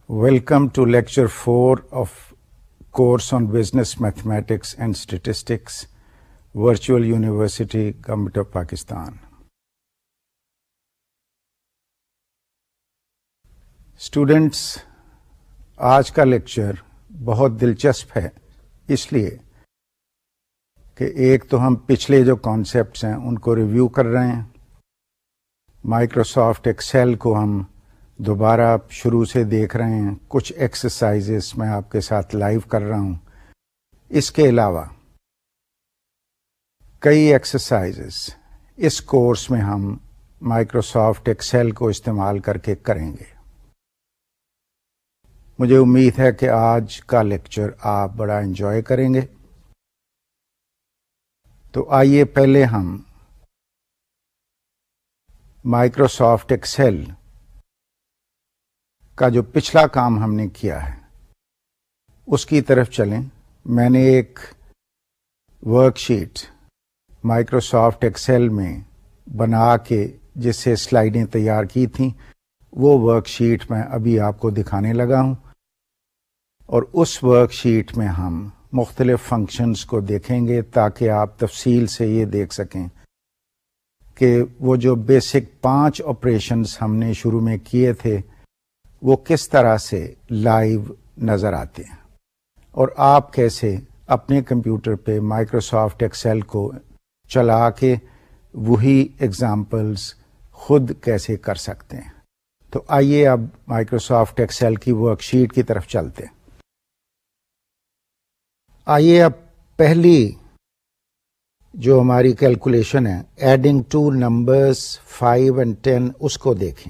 Welcome to Lecture 4 of course on Business Mathematics and Statistics, Virtual University, Government of Pakistan. Students, آج کا lecture بہت دلچسپ ہے اس لیے کہ ایک تو ہم پچھلے جو کانسیپٹس ہیں ان کو ریویو کر رہے ہیں. مائکروسافٹ ایکسل کو ہم دوبارہ شروع سے دیکھ رہے ہیں. کچھ ایکسرسائزز میں آپ کے ساتھ لائیو کر رہا ہوں. اس کے علاوہ کئی ایکسرسائزز اس کورس میں ہم مائکروسافٹ ایکسل کو استعمال کر کے کریں گے. مجھے امید ہے کہ آج کا لیکچر آپ بڑا انجوائے کریں گے. تو آئیے پہلے ہم مائکروسافٹ ایکسل کا جو پچھلا کام ہم نے کیا ہے اس کی طرف چلیں. میں نے ایک ورک شیٹ مائکروسافٹ ایکسل میں بنا کے جس سے سلائیڈیں تیار کی تھیں وہ ورک شیٹ میں ابھی آپ کو دکھانے لگا ہوں، اور اس ورک شیٹ میں ہم مختلف فنکشنز کو دیکھیں گے تاکہ آپ تفصیل سے یہ دیکھ سکیں کہ وہ جو بیسک 5 آپریشنز ہم نے شروع میں کیے تھے وہ کس طرح سے لائیو نظر آتے ہیں، اور آپ کیسے اپنے کمپیوٹر پہ مائکروسافٹ ایکسل کو چلا کے وہی ایگزامپلز خود کیسے کر سکتے ہیں. تو آئیے اب مائکروسافٹ ایکسل کی ورک شیٹ کی طرف چلتے ہیں. آئیے اب پہلی جو ہماری کیلکولیشن ہے ایڈنگ ٹو نمبرز 5 اور 10 اس کو دیکھیں.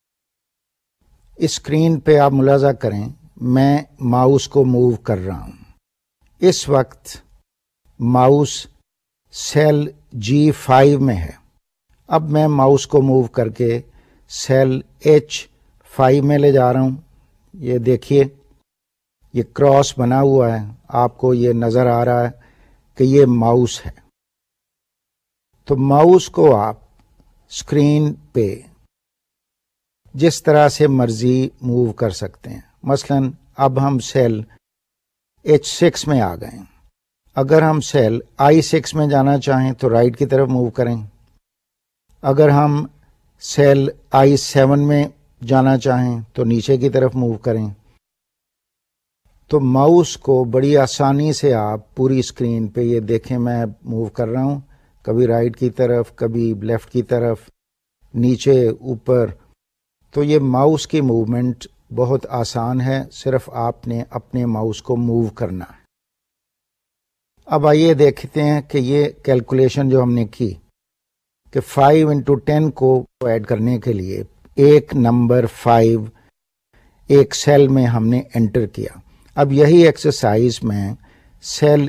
اسکرین پہ آپ ملاحظہ کریں میں ماؤس کو موو کر رہا ہوں. اس وقت ماؤس سیل G5 میں ہے. اب میں ماؤس کو موو کر کے سیل H5 میں لے جا رہا ہوں. یہ دیکھیے یہ کراس بنا ہوا ہے، آپ کو یہ نظر آ رہا ہے کہ یہ ماؤس ہے. تو ماؤس کو آپ اسکرین پہ جس طرح سے مرضی موو کر سکتے ہیں. مثلا اب ہم سیل H6 میں آ گئے. اگر ہم سیل I6 میں جانا چاہیں تو رائٹ کی طرف موو کریں. اگر ہم سیل I7 میں جانا چاہیں تو نیچے کی طرف موو کریں. تو ماؤس کو بڑی آسانی سے آپ پوری اسکرین پہ یہ دیکھیں میں موو کر رہا ہوں، کبھی رائٹ کی طرف کبھی لیفٹ کی طرف نیچے اوپر. تو یہ ماؤس کی موومنٹ بہت آسان ہے، صرف آپ نے اپنے ماؤس کو موو کرنا ہے. اب آئیے دیکھتے ہیں کہ یہ کیلکولیشن جو ہم نے کی کہ 5 into 10 کو ایڈ کرنے کے لیے ایک نمبر 5 ایک سیل میں ہم نے انٹر کیا. اب یہی ایکسرسائز میں سیل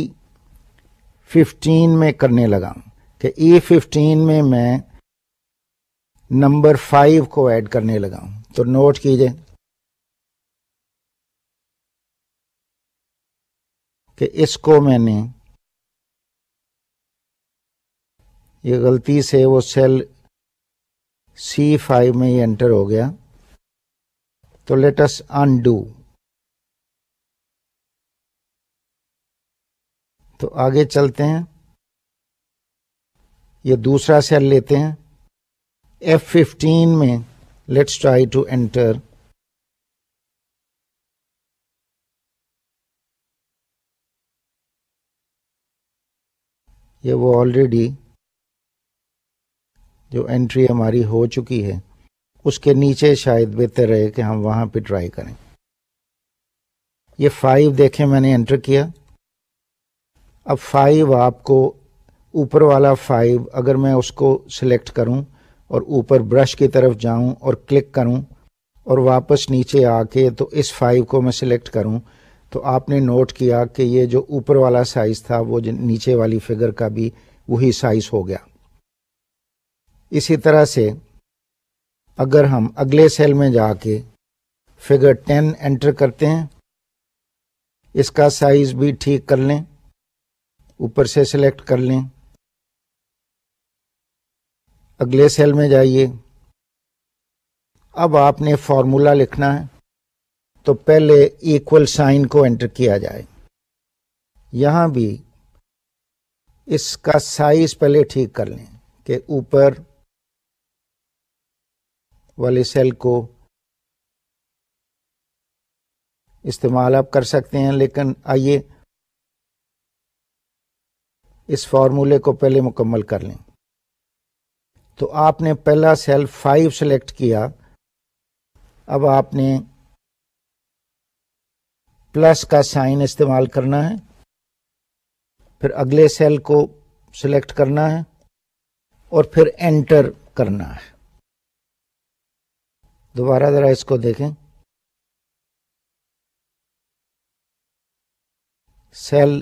E15 میں کرنے لگا ہوں کہ E15 میں نمبر 5 کو ایڈ کرنے لگا ہوں. تو نوٹ کیجئے کہ اس کو میں نے یہ غلطی سے وہ سیل C5 میں یہ انٹر ہو گیا. تو لیٹ اس انڈو. تو آگے چلتے ہیں، یہ دوسرا سیل لیتے ہیں F15 میں. Let's try to enter. یہ وہ آلریڈی جو انٹری ہماری ہو چکی ہے اس کے نیچے شاید بہتر رہے کہ ہم وہاں پہ ٹرائی کریں. یہ 5 دیکھیں میں نے انٹر کیا. اب 5 آپ کو اوپر والا 5 اگر میں اس کو سلیکٹ کروں اور اوپر برش کی طرف جاؤں اور کلک کروں اور واپس نیچے آ کے تو اس 5 کو میں سلیکٹ کروں تو آپ نے نوٹ کیا کہ یہ جو اوپر والا سائز تھا وہ نیچے والی فگر کا بھی وہی سائز ہو گیا. اسی طرح سے اگر ہم اگلے سیل میں جا کے فگر 10 انٹر کرتے ہیں، اس کا سائز بھی ٹھیک کر لیں، اوپر سے سلیکٹ کر لیں. اگلے سیل میں جائیے. اب آپ نے فارمولا لکھنا ہے تو پہلے ایکول سائن کو انٹر کیا جائے. یہاں بھی اس کا سائز پہلے ٹھیک کر لیں کہ اوپر والے سیل کو استعمال آپ کر سکتے ہیں، لیکن آئیے اس فارمولے کو پہلے مکمل کر لیں. تو آپ نے پہلا سیل 5 سلیکٹ کیا، اب آپ نے پلس کا سائن استعمال کرنا ہے، پھر اگلے سیل کو سلیکٹ کرنا ہے اور پھر انٹر کرنا ہے. دوبارہ ذرا اس کو دیکھیں. سیل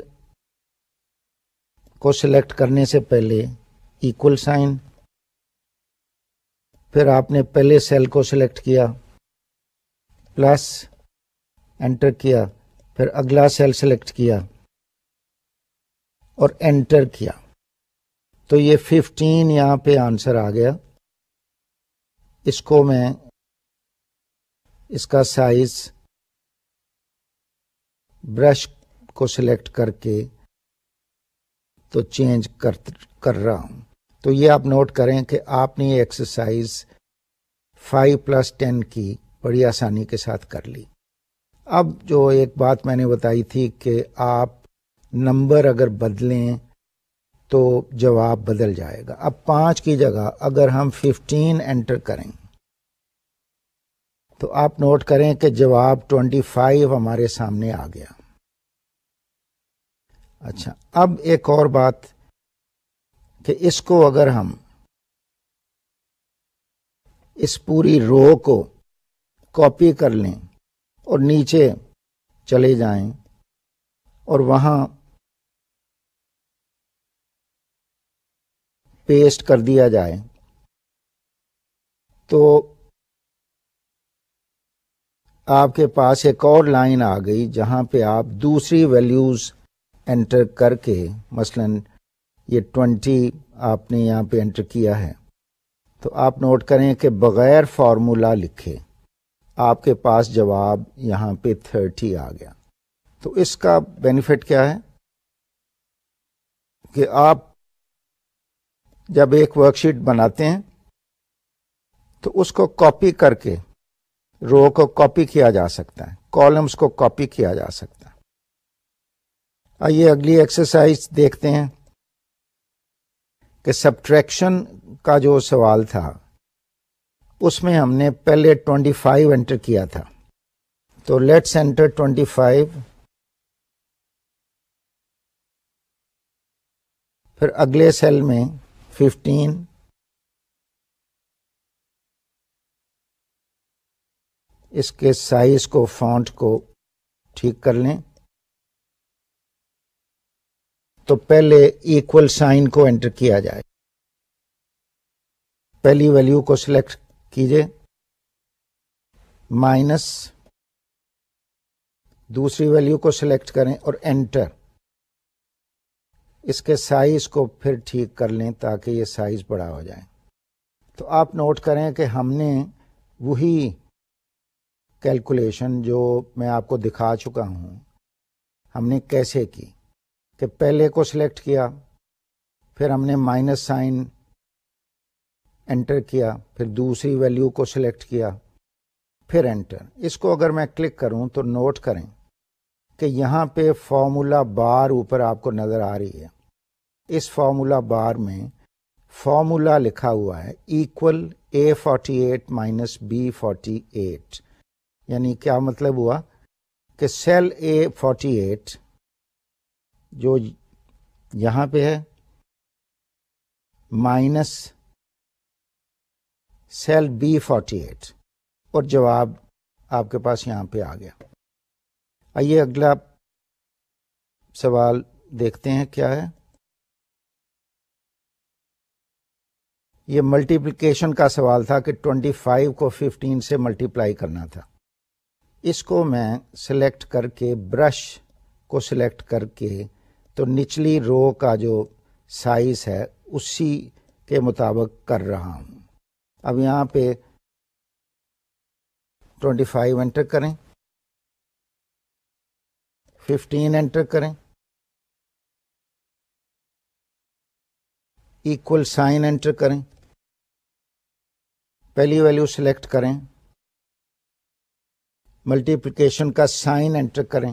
کو سلیکٹ کرنے سے پہلے ایکول سائن، پھر آپ نے پہلے سیل کو سلیکٹ کیا، پلس، انٹر کیا، پھر اگلا سیل سلیکٹ کیا اور انٹر کیا. تو یہ 15 یہاں پہ آنسر آ گیا. اس کو میں اس کا سائز برش کو سلیکٹ کر کے تو چینج کر رہا ہوں. تو یہ آپ نوٹ کریں کہ آپ نے یہ ایکسرسائز 5+10 کی بڑی آسانی کے ساتھ کر لی. اب جو ایک بات میں نے بتائی تھی کہ آپ نمبر اگر بدلیں تو جواب بدل جائے گا. اب 5 کی جگہ اگر ہم 15 انٹر کریں تو آپ نوٹ کریں کہ جواب 25 ہمارے سامنے آ گیا. اچھا، اب ایک اور بات کہ اس کو اگر ہم اس پوری رو کو کاپی کر لیں اور نیچے چلے جائیں اور وہاں پیسٹ کر دیا جائے تو آپ کے پاس ایک اور لائن آ گئی جہاں پہ آپ دوسری ویلیوز انٹر کر کے، مثلا یہ 20 آپ نے یہاں پہ انٹر کیا ہے، تو آپ نوٹ کریں کہ بغیر فارمولا لکھے آپ کے پاس جواب یہاں پہ 30 آ گیا. تو اس کا بینیفٹ کیا ہے کہ آپ جب ایک ورک شیٹ بناتے ہیں تو اس کو کاپی کر کے رو کو کاپی کیا جا سکتا ہے، کالمز کو کاپی کیا جا سکتا ہے. آئیے اگلی ایکسرسائز دیکھتے ہیں کہ سبٹریکشن کا جو سوال تھا اس میں ہم نے پہلے 25 انٹر کیا تھا. تو لیٹس انٹر 25، پھر اگلے سیل میں 15، اس کے سائز کو، فونٹ کو ٹھیک کر لیں. تو پہلے ایکول سائن کو انٹر کیا جائے. پہلی ویلیو کو سلیکٹ کیجئے، مائنس، دوسری ویلیو کو سلیکٹ کریں اور انٹر. اس کے سائز کو پھر ٹھیک کر لیں تاکہ یہ سائز بڑا ہو جائے. تو آپ نوٹ کریں کہ ہم نے وہی کیلکولیشن جو میں آپ کو دکھا چکا ہوں ہم نے کیسے کی کہ پہلے کو سلیکٹ کیا، پھر ہم نے مائنس سائن انٹر کیا، پھر دوسری ویلیو کو سلیکٹ کیا، پھر انٹر. اس کو اگر میں کلک کروں تو نوٹ کریں کہ یہاں پہ فارمولا بار اوپر آپ کو نظر آ رہی ہے. اس فارمولا بار میں فارمولا لکھا ہوا ہے ایکول A48 مائنس B48. یعنی کیا مطلب ہوا کہ سیل A48 جو یہاں پہ ہے مائنس سیل B48 اور جواب آپ کے پاس یہاں پہ آ گیا. آئیے اگلا سوال دیکھتے ہیں کیا ہے. یہ ملٹیپلیکیشن کا سوال تھا کہ 25 کو 15 سے ملٹیپلائی کرنا تھا. اس کو میں سلیکٹ کر کے، برش کو سلیکٹ کر کے تو نچلی رو کا جو سائز ہے اسی کے مطابق کر رہا ہوں. اب یہاں پہ 25 انٹر کریں 15 انٹر کریں, ایکول سائن انٹر کریں, پہلی ویلیو سلیکٹ کریں, ملٹیپلیکیشن کا سائن انٹر کریں,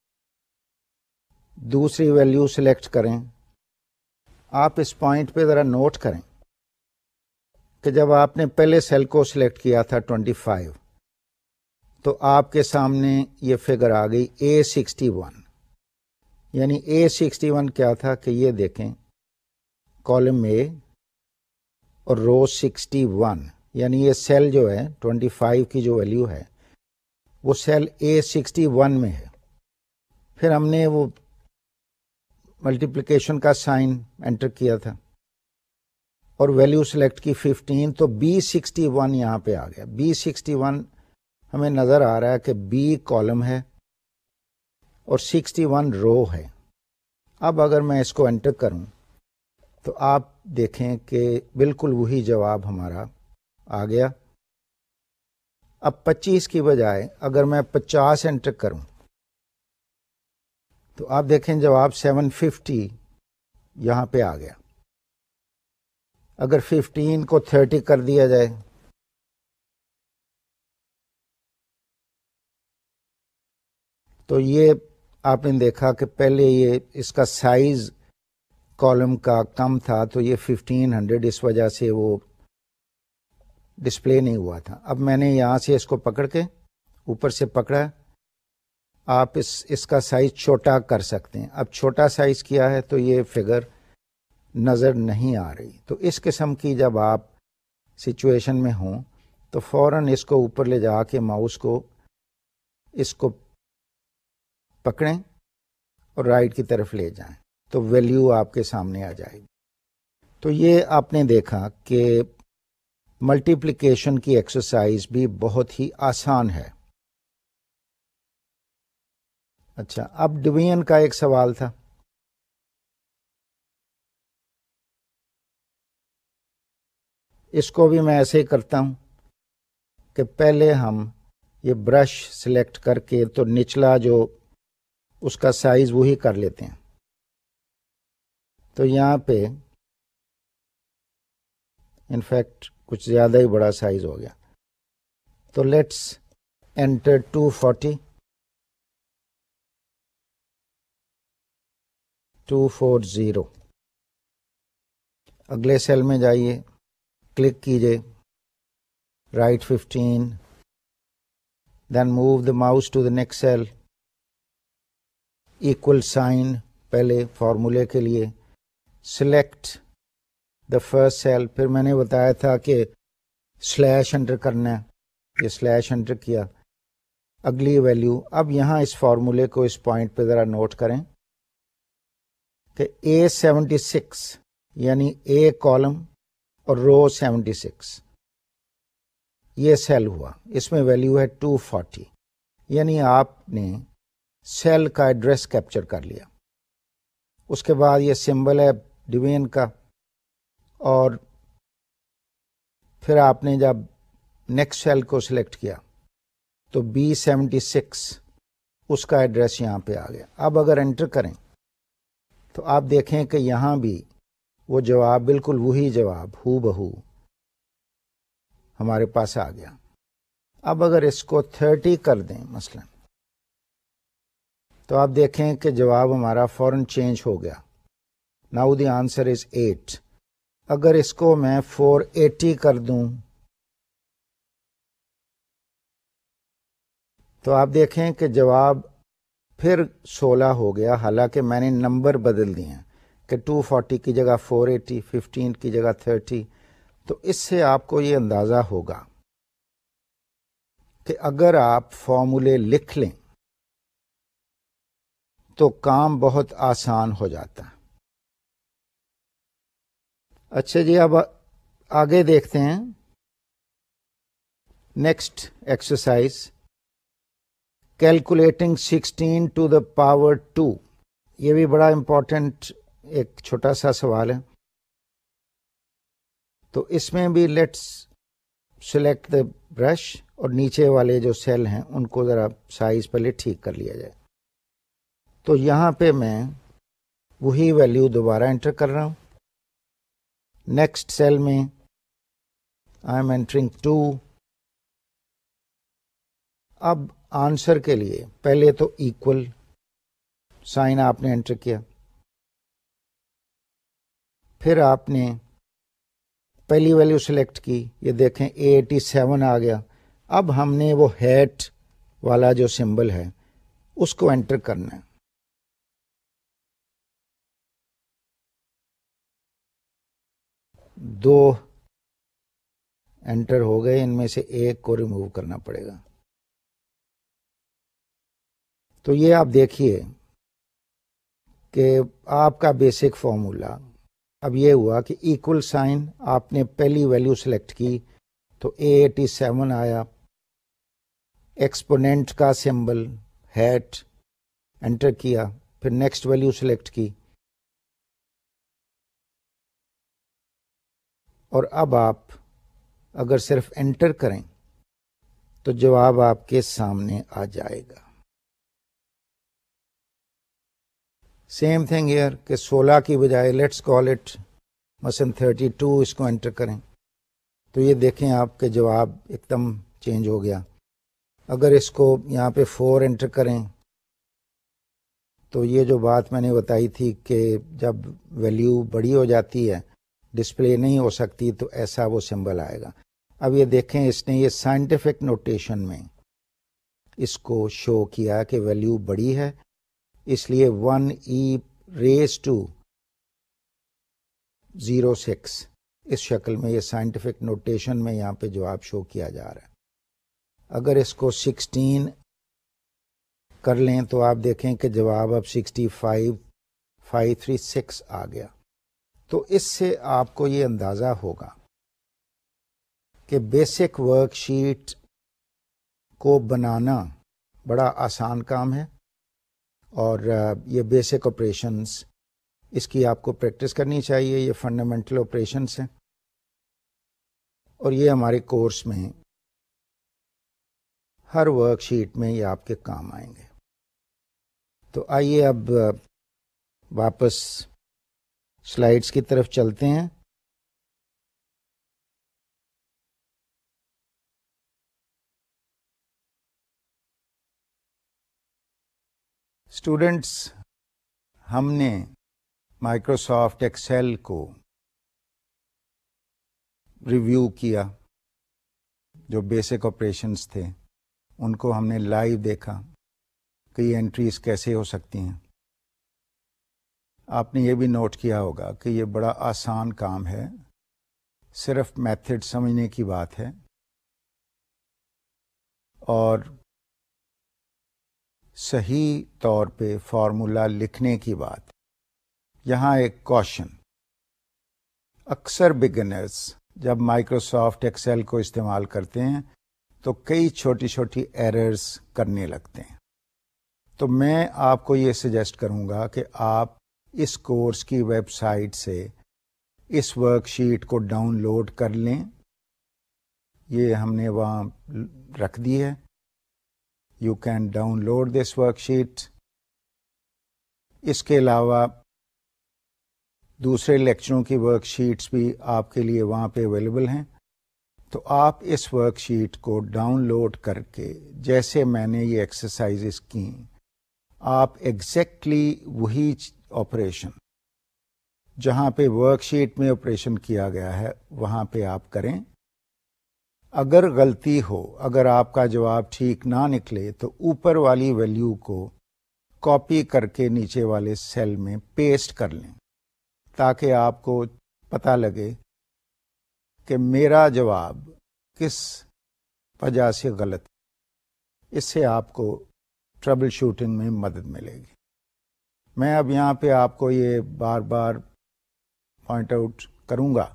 دوسری ویلیو سلیکٹ کریں. آپ اس پوائنٹ پہ ذرا نوٹ کریں کہ جب آپ نے پہلے سیل کو سلیکٹ کیا تھا 25, تو آپ کے سامنے یہ فگر آ گئی A61. یعنی A61 کیا تھا کہ یہ دیکھیں کالم A اور رو 61, یعنی یہ سیل جو ہے 25 کی جو ویلیو ہے وہ سیل A61 میں ہے. پھر ہم نے وہ ملٹیپلیکیشن کا سائن انٹر کیا تھا اور ویلیو سلیکٹ کی 15, تو B61 یہاں پہ آ گیا. B61 ہمیں نظر آ رہا ہے کہ B کالم ہے اور 61 رو ہے. اب اگر میں اس کو انٹر کروں تو آپ دیکھیں کہ بالکل وہی جواب ہمارا آ گیا. اب 25 کی بجائے اگر میں 50 انٹر کروں تو آپ دیکھیں جواب 750 یہاں پہ آ گیا. اگر 15 کو 30 کر دیا جائے تو یہ آپ نے دیکھا کہ پہلے یہ اس کا سائز کالم کا کم تھا تو یہ 1500 اس وجہ سے وہ ڈسپلے نہیں ہوا تھا. اب میں نے یہاں سے اس کو پکڑ کے اوپر سے پکڑا, آپ اس کا سائز چھوٹا کر سکتے ہیں. اب چھوٹا سائز کیا ہے تو یہ فگر نظر نہیں آ رہی. تو اس قسم کی جب آپ سچویشن میں ہوں تو فوراً اس کو اوپر لے جا کے ماؤس کو اس کو پکڑیں اور رائٹ کی طرف لے جائیں تو ویلیو آپ کے سامنے آ جائے گی. تو یہ آپ نے دیکھا کہ ملٹیپلیکیشن کی ایکسرسائز بھی بہت ہی آسان ہے. اچھا, اب ڈویژن کا ایک سوال تھا. اس کو بھی میں ایسے ہی کرتا ہوں کہ پہلے ہم یہ برش سلیکٹ کر کے تو نچلا جو اس کا سائز وہی کر لیتے ہیں. تو یہاں پہ انفیکٹ کچھ زیادہ ہی بڑا سائز ہو گیا. تو لیٹس انٹر 240. 240. اگلے سیل میں جائیے, کلک کیجئے, right 15, then move the mouse to the next cell, equal sign پہلے فارمولے کے لیے, سلیکٹ دا فرسٹ سیل. پھر میں نے بتایا تھا کہ سلیش انٹر کرنا ہے, یہ سلیش انٹر کیا, اگلی ویلیو. اب یہاں اس فارمولے کو اس پوائنٹ پہ ذرا نوٹ کریں کہ A76 یعنی A کالم اور رو 76 یہ سیل ہوا, اس میں ویلیو ہے 240. یعنی آپ نے سیل کا ایڈریس کیپچر کر لیا. اس کے بعد یہ سمبل ہے ڈویژن کا, اور پھر آپ نے جب نیکسٹ سیل کو سلیکٹ کیا تو B76 اس کا ایڈریس یہاں پہ آ گیا. اب اگر انٹر کریں تو آپ دیکھیں کہ یہاں بھی وہ جواب بالکل وہی جواب ہو بہو ہمارے پاس آ گیا. اب اگر اس کو 30 کر دیں مثلا تو آپ دیکھیں کہ جواب ہمارا فوراً چینج ہو گیا. Now the answer is 8. اگر اس کو میں 480 کر دوں تو آپ دیکھیں کہ جواب پھر 16 ہو گیا, حالانکہ میں نے نمبر بدل دیے ہیں کہ 240 کی جگہ 480, 15 کی جگہ 30. تو اس سے آپ کو یہ اندازہ ہوگا کہ اگر آپ فارمولے لکھ لیں تو کام بہت آسان ہو جاتا ہے. اچھا جی, اب آگے دیکھتے ہیں next exercise, calculating 16 to the power 2. یہ بھی بڑا امپورٹنٹ ایک چھوٹا سا سوال ہے. تو اس میں بھی لیٹس سلیکٹ دا برش اور نیچے والے جو سیل ہیں ان کو ذرا سائز پہلے ٹھیک کر لیا جائے. تو یہاں پہ میں وہی ویلیو دوبارہ انٹر کر رہا ہوں. نیکسٹ سیل میں آئی ایم انٹرنگ 2. اب آنسر کے لیے پہلے تو ایکول سائن آپ نے انٹر کیا، پھر آپ نے پہلی ویلیو سلیکٹ کی، یہ دیکھیں 87 آ گیا. اب ہم نے وہ ہیٹ والا جو سمبل ہے اس کو انٹر کرنا ہے. دو انٹر ہو گئے، ان میں سے ایک کو ریموو کرنا پڑے گا. تو یہ آپ دیکھیے کہ آپ کا بیسک فارمولا اب یہ ہوا کہ ایکول سائن آپ نے پہلی ویلیو سلیکٹ کی تو 87 آیا، ایکسپوننٹ کا سمبل ہیٹ انٹر کیا، پھر نیکسٹ ویلیو سلیکٹ کی، اور اب آپ اگر صرف انٹر کریں تو جواب آپ کے سامنے آ جائے گا. سیم تھنگ ہیئر کہ 16 کی بجائے لیٹس کال اٹ مثلا 32 اس کو انٹر کریں تو یہ دیکھیں آپ کے جواب ایک دم چینج ہو گیا. اگر اس کو یہاں پہ 4 انٹر کریں تو یہ جو بات میں نے بتائی تھی کہ جب ویلیو بڑی ہو جاتی ہے ڈسپلے نہیں ہو سکتی تو ایسا وہ سمبل آئے گا. اب یہ دیکھیں اس نے یہ سائنٹیفک نوٹیشن میں اس کو شو کیا کہ ویلیو بڑی ہے، اس لیے 1e⁻⁶ اس شکل میں یہ سائنٹیفک نوٹیشن میں یہاں پہ جواب شو کیا جا رہا ہے. اگر اس کو 16 کر لیں تو آپ دیکھیں کہ جواب اب 65,536 آ گیا. تو اس سے آپ کو یہ اندازہ ہوگا کہ بیسک ورک شیٹ کو بنانا بڑا آسان کام ہے، اور یہ بیسک آپریشنز اس کی آپ کو پریکٹس کرنی چاہیے. یہ فنڈامنٹل آپریشنز ہیں اور یہ ہمارے کورس میں ہر ورک شیٹ میں یہ آپ کے کام آئیں گے. تو آئیے اب واپس سلائیڈز کی طرف چلتے ہیں. اسٹوڈینٹس، ہم نے مائکروسافٹ ایکسل کو ریویو کیا، جو بیسک آپریشنز تھے ان کو ہم نے لائیو دیکھا کہ یہ انٹریز کیسے ہو سکتی ہیں. آپ نے یہ بھی نوٹ کیا ہوگا کہ یہ بڑا آسان کام ہے، صرف میتھڈ سمجھنے کی بات ہے. اور صحیح طور پہ فارمولا لکھنے کی بات. یہاں ایک کوشچن، اکثر بگنرز جب مائکروسافٹ ایکسل کو استعمال کرتے ہیں تو کئی چھوٹی چھوٹی ایررز کرنے لگتے ہیں. تو میں آپ کو یہ سجیسٹ کروں گا کہ آپ اس کورس کی ویب سائٹ سے اس ورک شیٹ کو ڈاؤن لوڈ کر لیں. یہ ہم نے وہاں رکھ دی ہے. You can download this worksheet. اس کے علاوہ دوسرے لیکچروں کی ورک شیٹس بھی آپ کے لیے وہاں پہ اویلیبل ہیں. تو آپ اس ورک شیٹ کو ڈاؤن لوڈ کر کے جیسے میں نے یہ ایکسرسائزز کی، آپ ایگزیکٹلی وہی آپریشن جہاں پہ ورک شیٹ میں آپریشن کیا گیا ہے وہاں پہ آپ کریں. اگر غلطی ہو، اگر آپ کا جواب ٹھیک نہ نکلے تو اوپر والی ویلیو کو کاپی کر کے نیچے والے سیل میں پیسٹ کر لیں تاکہ آپ کو پتہ لگے کہ میرا جواب کس وجہ سے غلط. اس سے آپ کو ٹربل شوٹنگ میں مدد ملے گی. میں اب یہاں پہ آپ کو یہ بار بار پوائنٹ آؤٹ کروں گا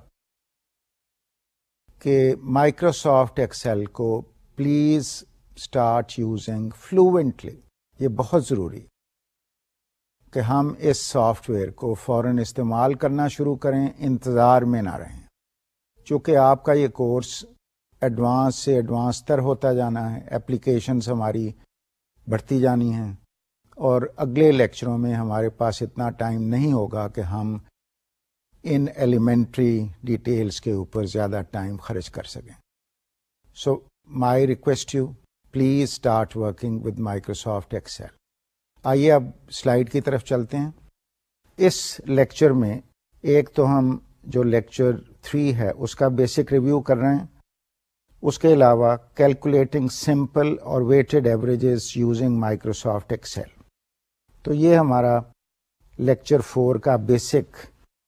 کہ مائکروسافٹ ایکسل کو پلیز اسٹارٹ یوزنگ فلوئنٹلی. یہ بہت ضروری کہ ہم اس سافٹ ویئر کو فوراً استعمال کرنا شروع کریں، انتظار میں نہ رہیں. چونکہ آپ کا یہ کورس ایڈوانس سے ایڈوانس تر ہوتا جانا ہے، اپلیکیشنز ہماری بڑھتی جانی ہیں، اور اگلے لیکچروں میں ہمارے پاس اتنا ٹائم نہیں ہوگا کہ ہم ان ایلیمنٹری ڈیٹیلز کے اوپر زیادہ ٹائم خرچ کر سکیں. So my request you please start working with Microsoft Excel. آئیے اب سلائیڈ کی طرف چلتے ہیں. اس لیکچر میں ایک تو ہم جو لیکچر 3 ہے اس کا بیسک ریویو کر رہے ہیں. اس کے علاوہ کیلکولیٹنگ سمپل اور weighted averages using Microsoft Excel. تو یہ ہمارا لیکچر 4 کا بیسک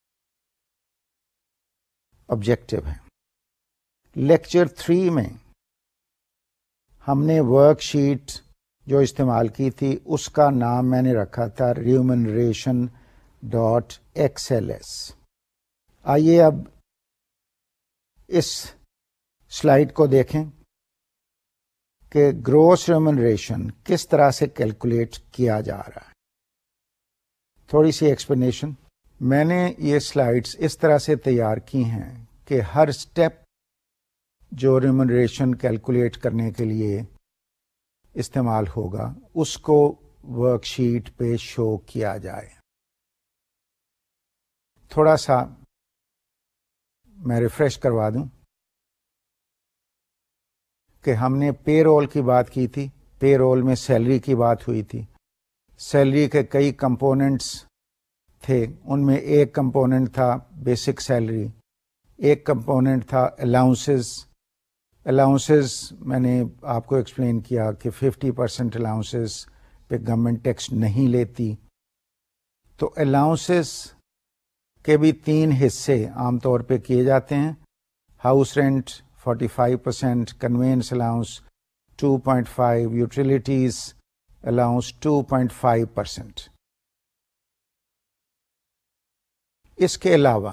آبجیکٹو ہے. لیکچر 3 میں ہم نے ورک شیٹ جو استعمال کی تھی اس کا نام میں نے رکھا تھا ریومنریشن .xls. آئیے اب اس سلائیڈ کو دیکھیں کہ گروس ریمونریشن کس طرح سے کیلکولیٹ کیا جا رہا ہے. تھوڑی سی ایکسپلینیشن. میں نے یہ سلائیڈز اس طرح سے تیار کی ہیں کہ ہر سٹیپ جو ریمونریشن کیلکولیٹ کرنے کے لیے استعمال ہوگا اس کو ورک شیٹ پہ شو کیا جائے. تھوڑا سا میں ریفریش کروا دوں کہ ہم نے پے رول کی بات کی تھی. پے رول میں سیلری کی بات ہوئی تھی. سیلری کے کئی کمپوننٹس تھے. ان میں ایک کمپوننٹ تھا بیسک سیلری, ایک کمپوننٹ تھا الاؤنسز. الاؤنسز میں نے آپ کو ایکسپلین کیا کہ 50% الاؤنسز پہ گورنمنٹ ٹیکس نہیں لیتی. تو الاؤنسز کے بھی 3 حصے عام طور پہ کیے جاتے ہیں. House rent 45%, conveyance allowance 2.5, utilities allowance 2.5%. اس کے علاوہ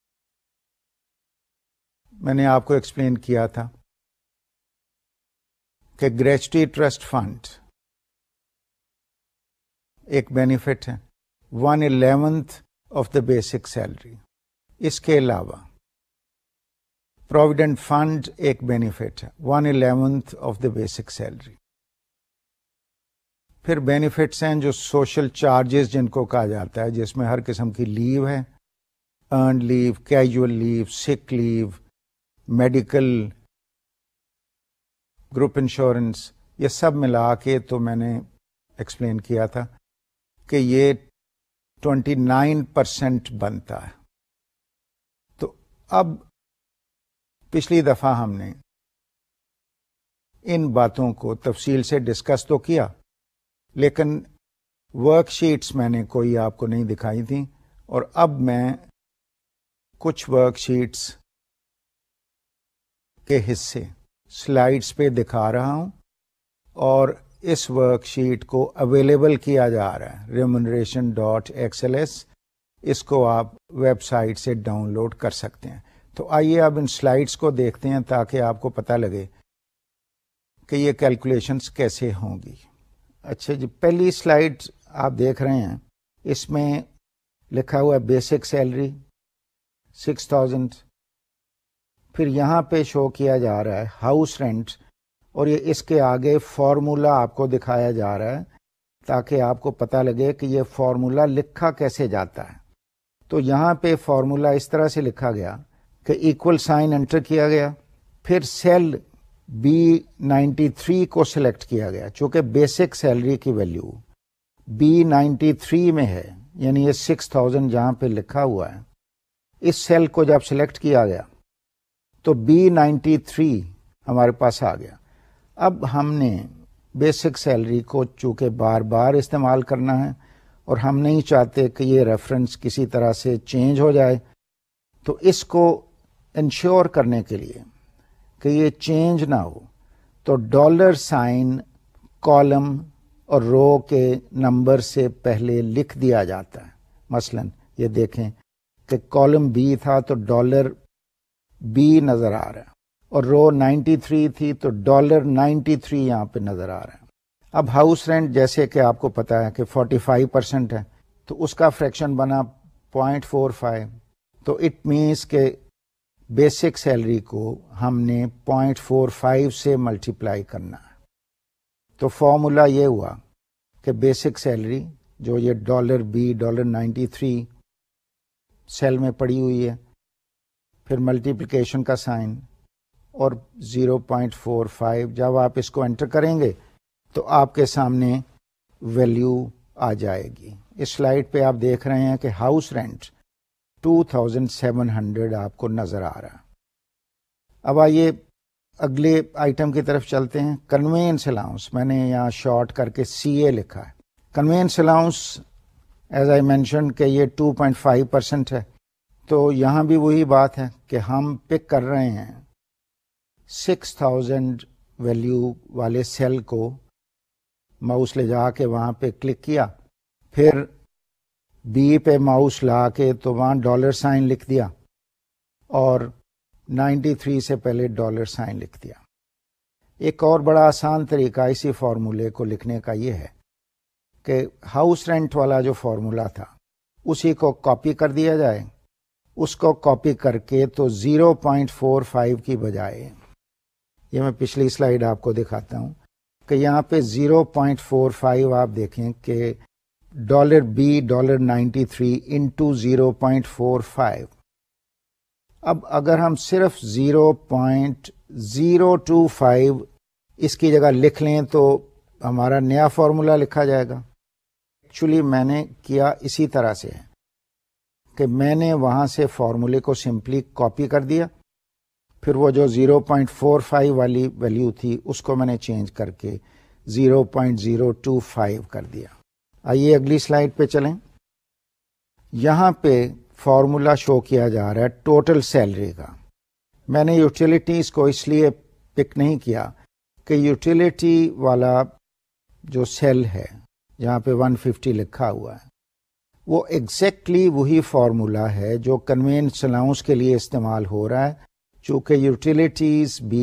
میں نے آپ کو ایکسپلین کیا تھا کہ گریچوٹی ٹرسٹ فنڈ ایک بینیفٹ ہے 1/11 آف دا بیسک سیلری. اس کے علاوہ پروویڈنٹ فنڈ ایک بینیفٹ ہے 1/11 آف دا بیسک سیلری. پھر بینیفٹس ہیں جو سوشل چارجز جن کو کہا جاتا ہے, جس میں ہر قسم کی لیو ہے, ارنڈ لیو, کیجول لیو, سک لیو, میڈیکل, گروپ انشورنس. یہ سب ملا کے تو میں نے ایکسپلین کیا تھا کہ یہ 29% بنتا ہے. تو اب پچھلی دفعہ ہم نے ان باتوں کو تفصیل سے ڈسکس تو کیا, لیکن ورک شیٹس میں نے کوئی آپ کو نہیں دکھائی تھیں, اور اب میں کچھ ورک شیٹس کے حصے سلائیڈز پہ دکھا رہا ہوں, اور اس ورک شیٹ کو اویلیبل کیا جا رہا ہے remuneration.xls. اس کو آپ ویب سائٹ سے ڈاؤن لوڈ کر سکتے ہیں. تو آئیے اب ان سلائیڈز کو دیکھتے ہیں تاکہ آپ کو پتہ لگے کہ یہ کیلکولیشنز کیسے ہوں گی. اچھا جی, پہلی سلائیڈ آپ دیکھ رہے ہیں, اس میں لکھا ہوا ہے بیسک سیلری 6000. پھر یہاں پہ شو کیا جا رہا ہے ہاؤس رینٹ, اور یہ اس کے آگے فارمولا آپ کو دکھایا جا رہا ہے تاکہ آپ کو پتہ لگے کہ یہ فارمولا لکھا کیسے جاتا ہے. تو یہاں پہ فارمولا اس طرح سے لکھا گیا کہ ایکول سائن انٹر کیا گیا, پھر سیل B93 کو سلیکٹ کیا گیا. چونکہ بیسک سیلری کی ویلیو B93 میں ہے, یعنی یہ 6000 جہاں پہ لکھا ہوا ہے, اس سیل کو جب سلیکٹ کیا گیا تو B93 ہمارے پاس آ گیا. اب ہم نے بیسک سیلری کو چونکہ بار بار استعمال کرنا ہے اور ہم نہیں چاہتے کہ یہ ریفرنس کسی طرح سے چینج ہو جائے, تو اس کو انشور کرنے کے لیے کہ یہ چینج نہ ہو تو ڈالر سائن کالم اور رو کے نمبر سے پہلے لکھ دیا جاتا ہے. مثلا یہ دیکھیں کہ کالم بی تھا تو ڈالر بی نظر آ رہا ہے, اور رو 93 تھی تو ڈالر 93 یہاں پہ نظر آ رہا ہے. اب ہاؤس رینٹ جیسے کہ آپ کو پتا ہے کہ 45% ہے, تو اس کا فریکشن بنا 0.45. تو اٹ مینس کہ بیسک سیلری کو ہم نے 0.45 سے ملٹیپلائی کرنا ہے. تو فارمولا یہ ہوا کہ بیسک سیلری جو یہ $B$93 سیل میں پڑی ہوئی ہے، پھر ملٹیپلیکیشن کا سائن اور 0.45، جب آپ اس کو انٹر کریں گے تو آپ کے سامنے ویلیو آ جائے گی. اس سلائیڈ پہ آپ دیکھ رہے ہیں کہ ہاؤس رینٹ 2700 آپ کو نظر آ رہا. اب آئیے اگلے آئٹم کی طرف چلتے ہیں. کنوینس الاؤنس، میں نے یہاں شارٹ کر کے CA لکھا ہے. Conveyance allowance as I mention کہ یہ 2.5% ہے. تو یہاں بھی وہی بات ہے کہ ہم پک کر رہے ہیں 6000 ویلیو والے سیل کو، ماؤس لے جا کے وہاں پہ کلک کیا، پھر بی پہ ماؤس لا کے تو وہاں ڈالر سائن لکھ دیا اور 93 سے پہلے ڈالر سائن لکھ دیا. ایک اور بڑا آسان طریقہ اسی فارمولے کو لکھنے کا یہ ہے کہ ہاؤس رینٹ والا جو فارمولا تھا اسی کو کاپی کر دیا جائے. اس کو کاپی کر کے تو 0.45 کی بجائے، یہ میں پچھلی سلائیڈ آپ کو دکھاتا ہوں کہ یہاں پہ 0.45 آپ دیکھیں کہ $B$93 انٹو 0.45. اب اگر ہم صرف 0.025 اس کی جگہ لکھ لیں تو ہمارا نیا فارمولا لکھا جائے گا. ایکچولی میں نے کیا اسی طرح سے ہے کہ میں نے وہاں سے فارمولے کو سمپلی کاپی کر دیا، پھر وہ جو 0.45 والی ویلیو تھی اس کو میں نے چینج کر کے 0.025 کر دیا. آئیے اگلی سلائیڈ پہ چلیں. یہاں پہ فارمولا شو کیا جا رہا ہے ٹوٹل سیلری کا. میں نے یوٹیلیٹیز کو اس لیے پک نہیں کیا کہ یوٹیلیٹی والا جو سیل ہے جہاں پہ 150 لکھا ہوا ہے وہ ایگزیکٹلی وہی فارمولا ہے جو کنوینس الاؤنس کے لیے استعمال ہو رہا ہے، چونکہ یوٹیلیٹیز بھی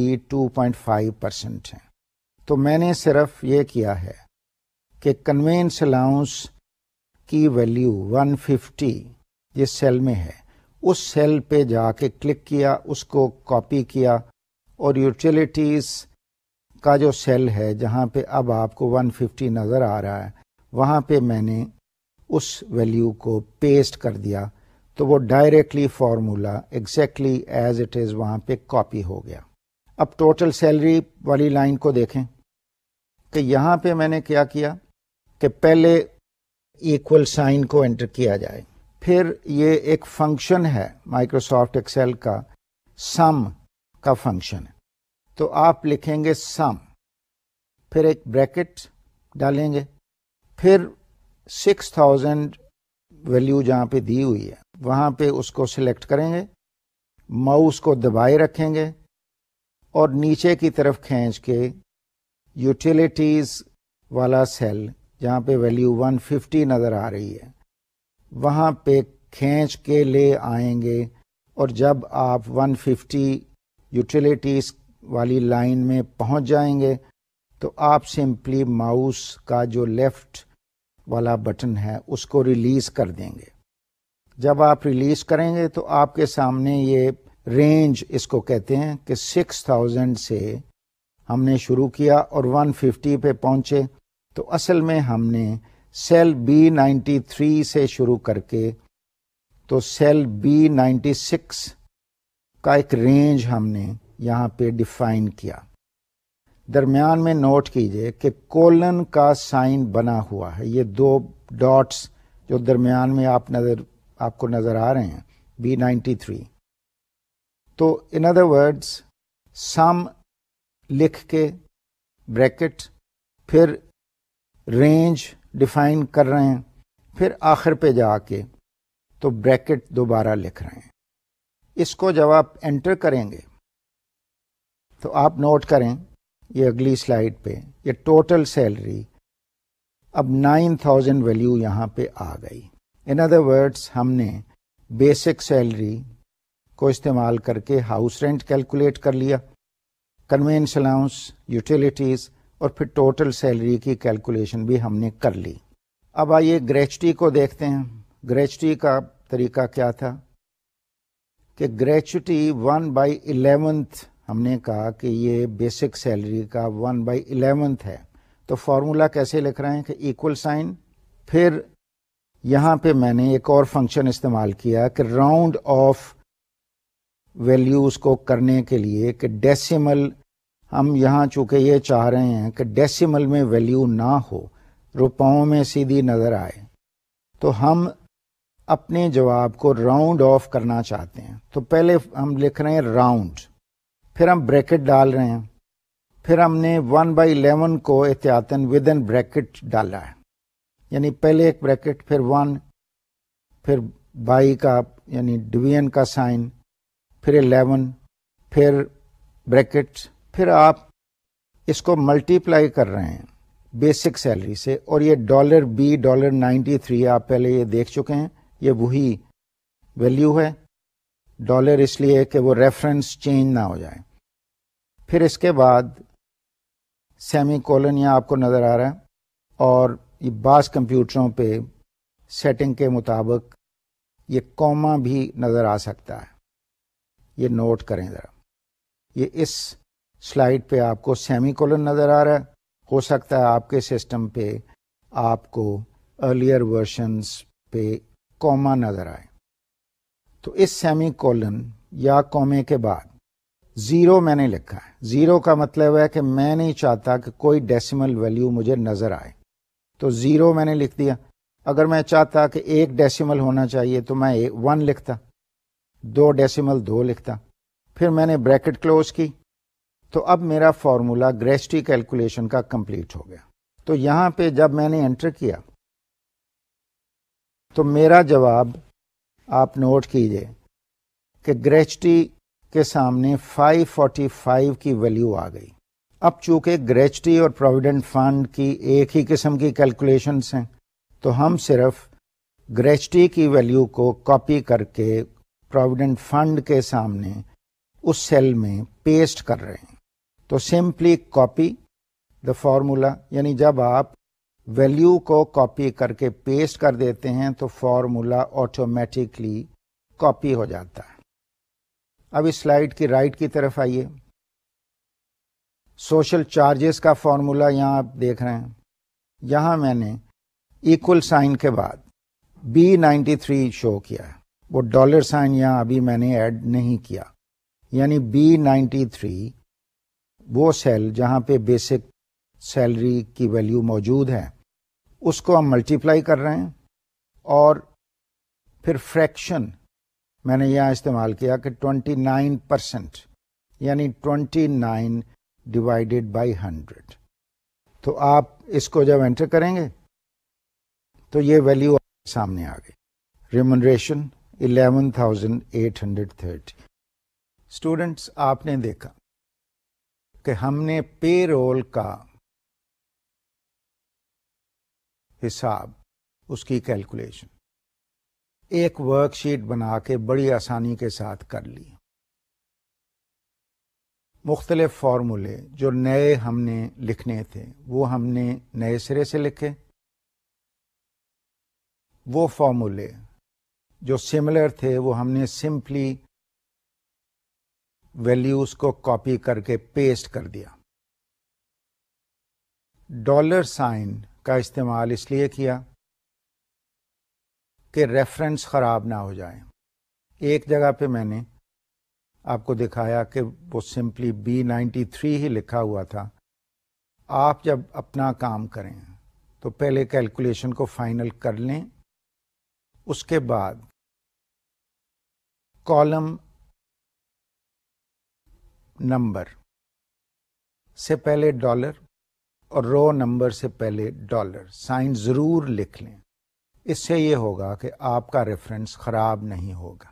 2.5% ہیں. تو میں نے صرف یہ کیا ہے کہ کنوینس الاؤنس کی ویلیو 150 جس سیل میں ہے اس سیل پہ جا کے کلک کیا، اس کو کاپی کیا، اور یوٹیلیٹیز کا جو سیل ہے جہاں پہ اب آپ کو 150 نظر آ رہا ہے وہاں پہ میں نے اس ویلیو کو پیسٹ کر دیا تو وہ directly formula exactly as it is وہاں پہ کاپی ہو گیا. اب ٹوٹل سیلری والی لائن کو دیکھیں کہ یہاں پہ میں نے کیا کہ پہلے ایکول سائن کو انٹر کیا جائے، پھر یہ ایک فنکشن ہے مائکروسافٹ ایکسل کا سم کا فنکشن ہے، تو آپ لکھیں گے سم، پھر ایک بریکٹ ڈالیں گے، پھر 6000 ویلیو جہاں پہ دی ہوئی ہے وہاں پہ اس کو سلیکٹ کریں گے، ماؤس کو دبائے رکھیں گے اور نیچے کی طرف کھینچ کے یوٹیلیٹیز والا سیل جہاں پہ ویلیو 150 نظر آ رہی ہے وہاں پہ کھینچ کے لے آئیں گے، اور جب آپ 150 یوٹیلیٹیز والی لائن میں پہنچ جائیں گے تو آپ سمپلی ماؤس کا جو لیفٹ والا بٹن ہے اس کو ریلیز کر دیں گے. جب آپ ریلیز کریں گے تو آپ کے سامنے یہ رینج اس کو کہتے ہیں کہ 6000 سے ہم نے شروع کیا اور 150 پہ پہنچے، تو اصل میں ہم نے سیل B93 سے شروع کر کے تو سیل B96 کا ایک رینج ہم نے یہاں پہ ڈیفائن کیا. درمیان میں نوٹ کیجئے کہ کولن کا سائن بنا ہوا ہے، یہ دو ڈاٹس جو درمیان میں آپ کو نظر آ رہے ہیں B93. تو ان ادر ورڈز سم لکھ کے بریکٹ، پھر رینج ڈیفائن کر رہے ہیں، پھر آخر پہ جا کے تو بریکٹ دوبارہ لکھ رہے ہیں. اس کو جب آپ انٹر کریں گے تو آپ نوٹ کریں یہ اگلی سلائیڈ پہ یہ ٹوٹل سیلری اب 9000 ویلیو یہاں پہ آ گئی. ان ادر ورڈز ہم نے بیسک سیلری کو استعمال کر کے ہاؤس رینٹ کیلکولیٹ کر لیا، کنوینس الاؤنس، یوٹیلیٹیز، اور پھر ٹوٹل سیلری کی کیلکولیشن بھی ہم نے کر لی. اب آئیے گریچوٹی کو دیکھتے ہیں. گریچوٹی کا طریقہ کیا تھا کہ گریچوٹی 1/11 ہم نے کہا کہ یہ بیسک سیلری کا 1/11 ہے، تو فارمولا کیسے لکھ رہے ہیں کہ ایکول سائن، پھر یہاں پہ میں نے ایک اور فنکشن استعمال کیا کہ راؤنڈ آف ویلیوز کو کرنے کے لیے کہ ڈیسیمل، ہم یہاں چونکہ یہ چاہ رہے ہیں کہ ڈیسیمل میں ویلیو نہ ہو، روپوں میں سیدھی نظر آئے، تو ہم اپنے جواب کو راؤنڈ آف کرنا چاہتے ہیں. تو پہلے ہم لکھ رہے ہیں راؤنڈ، پھر ہم بریکٹ ڈال رہے ہیں، پھر ہم نے 1/11 کو احتیاطاً ود ان بریکٹ ڈالا ہے، یعنی پہلے ایک بریکٹ، پھر 1، پھر بائی کا یعنی ڈویژن کا سائن، پھر 11، پھر بریکٹ، پھر آپ اس کو ملٹیپلائی کر رہے ہیں بیسک سیلری سے، اور یہ $B $93 آپ پہلے یہ دیکھ چکے ہیں، یہ وہی ویلیو ہے. ڈالر اس لیے کہ وہ ریفرنس چینج نہ ہو جائے. پھر اس کے بعد سیمی کولن یہاں آپ کو نظر آ رہا ہے، اور یہ بعض کمپیوٹروں پہ سیٹنگ کے مطابق یہ کوما بھی نظر آ سکتا ہے، یہ نوٹ کریں ذرا. یہ اس سلائیڈ پہ آپ کو سیمی کولن نظر آ رہا ہے، ہو سکتا ہے آپ کے سسٹم پہ آپ کو ارلیئر ورژنز پہ کوما نظر آئے. تو اس سیمی کولن یا کومے کے بعد 0 میں نے لکھا ہے. 0 کا مطلب ہے کہ میں نہیں چاہتا کہ کوئی ڈیسیمل ویلیو مجھے نظر آئے، تو 0 میں نے لکھ دیا. اگر میں چاہتا کہ ایک ڈیسیمل ہونا چاہیے تو میں 1 لکھتا، 2 ڈیسیمل 2 لکھتا، پھر میں نے بریکٹ کلوز کی. تو اب میرا فارمولا گریسٹی کیلکولیشن کا کمپلیٹ ہو گیا. تو یہاں پہ جب میں نے انٹر کیا تو میرا جواب آپ نوٹ کیجئے کہ گریسٹی کے سامنے 545 کی ویلیو آ گئی. اب چونکہ گریسٹی اور پروویڈنٹ فنڈ کی ایک ہی قسم کی کیلکولیشنز ہیں، تو ہم صرف گریسٹی کی ویلیو کو کاپی کر کے پروویڈنٹ فنڈ کے سامنے اس سیل میں پیسٹ کر رہے ہیں. تو سمپلی کاپی دا فارمولا، یعنی جب آپ ویلیو کو کاپی کر کے پیسٹ کر دیتے ہیں تو فارمولا آٹومیٹکلی کاپی ہو جاتا ہے. اب اس سلائیڈ کی رائٹ کی طرف آئیے. سوشل چارجز کا فارمولا یہاں آپ دیکھ رہے ہیں. یہاں میں نے ایکول سائن کے بعد B93 شو کیا ہے، وہ ڈالر سائن یہاں ابھی میں نے ایڈ نہیں کیا، یعنی B93 وہ سیل جہاں پہ بیسک سیلری کی ویلیو موجود ہے اس کو ہم ملٹیپلائی کر رہے ہیں، اور پھر فریکشن میں نے یہاں استعمال کیا کہ 29%، یعنی 29 ڈیوائڈیڈ بائی 100. تو آپ اس کو جب انٹر کریں گے تو یہ ویلیو سامنے آ گئی. ریمونریشن 11,830. اسٹوڈینٹس، آپ نے دیکھا کہ ہم نے پے رول کا حساب، اس کی کیلکولیشن ایک ورک شیٹ بنا کے بڑی آسانی کے ساتھ کر لی. مختلف فارمولے جو نئے ہم نے لکھنے تھے وہ ہم نے نئے سرے سے لکھے، وہ فارمولے جو سملر تھے وہ ہم نے سمپلی ویلیوز کو کاپی کر کے پیسٹ کر دیا. ڈالر سائن کا استعمال اس لیے کیا کہ ریفرنس خراب نہ ہو جائے. ایک جگہ پہ میں نے آپ کو دکھایا کہ وہ سمپلی B93 ہی لکھا ہوا تھا. آپ جب اپنا کام کریں تو پہلے کیلکولیشن کو فائنل کر لیں، اس کے بعد کالم نمبر سے پہلے ڈالر اور رو نمبر سے پہلے ڈالر سائن ضرور لکھ لیں. اس سے یہ ہوگا کہ آپ کا ریفرنس خراب نہیں ہوگا.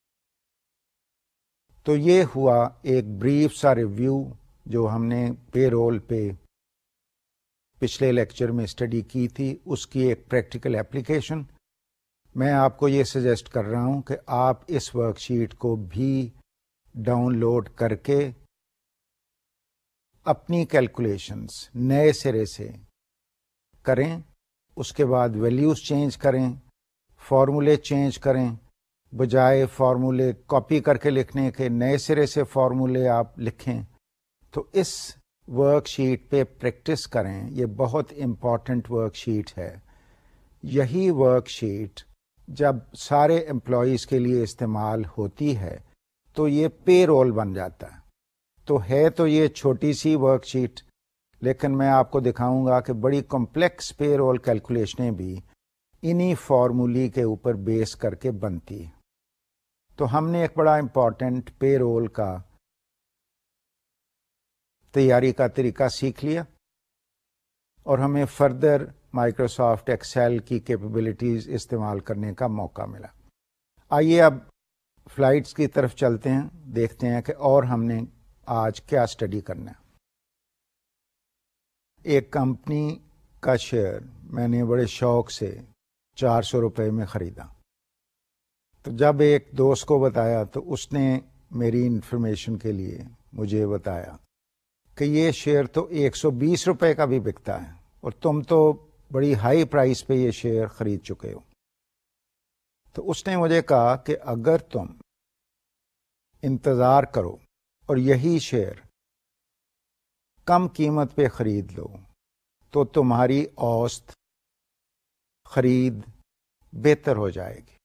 تو یہ ہوا ایک بریف سا ریویو جو ہم نے پے رول پہ پچھلے لیکچر میں اسٹڈی کی تھی، اس کی ایک پریکٹیکل ایپلیکیشن. میں آپ کو یہ سجیسٹ کر رہا ہوں کہ آپ اس ورک شیٹ کو بھی ڈاؤن لوڈ کر کے اپنی کیلکولیشنز نئے سرے سے کریں، اس کے بعد ویلیوز چینج کریں، فارمولے چینج کریں، بجائے فارمولے کاپی کر کے لکھنے کے نئے سرے سے فارمولے آپ لکھیں. تو اس ورک شیٹ پہ پریکٹس کریں. یہ بہت امپورٹنٹ ورک شیٹ ہے. یہی ورک شیٹ جب سارے امپلائیز کے لیے استعمال ہوتی ہے تو یہ پے رول بن جاتا ہے. تو یہ چھوٹی سی ورک شیٹ، لیکن میں آپ کو دکھاؤں گا کہ بڑی کمپلیکس پے رول کیلکولیشنیں بھی انہی فارمولی کے اوپر بیس کر کے بنتی ہے. تو ہم نے ایک بڑا امپورٹنٹ پے رول کا تیاری کا طریقہ سیکھ لیا اور ہمیں فردر مائکروسافٹ ایکسل کی کیپیبلٹیز استعمال کرنے کا موقع ملا. آئیے اب فلائٹس کی طرف چلتے ہیں، دیکھتے ہیں کہ اور ہم نے آج کیا اسٹڈی کرنا ہے. ایک کمپنی کا شیئر میں نے بڑے شوق سے 400 روپے میں خریدا. تو جب ایک دوست کو بتایا تو اس نے میری انفارمیشن کے لیے مجھے بتایا کہ یہ شیئر تو 120 روپے کا بھی بکتا ہے اور تم تو بڑی ہائی پرائس پہ یہ شیئر خرید چکے ہو. تو اس نے مجھے کہا کہ اگر تم انتظار کرو اور یہی شیئر کم قیمت پہ خرید لو تو تمہاری اوسط خرید بہتر ہو جائے گی.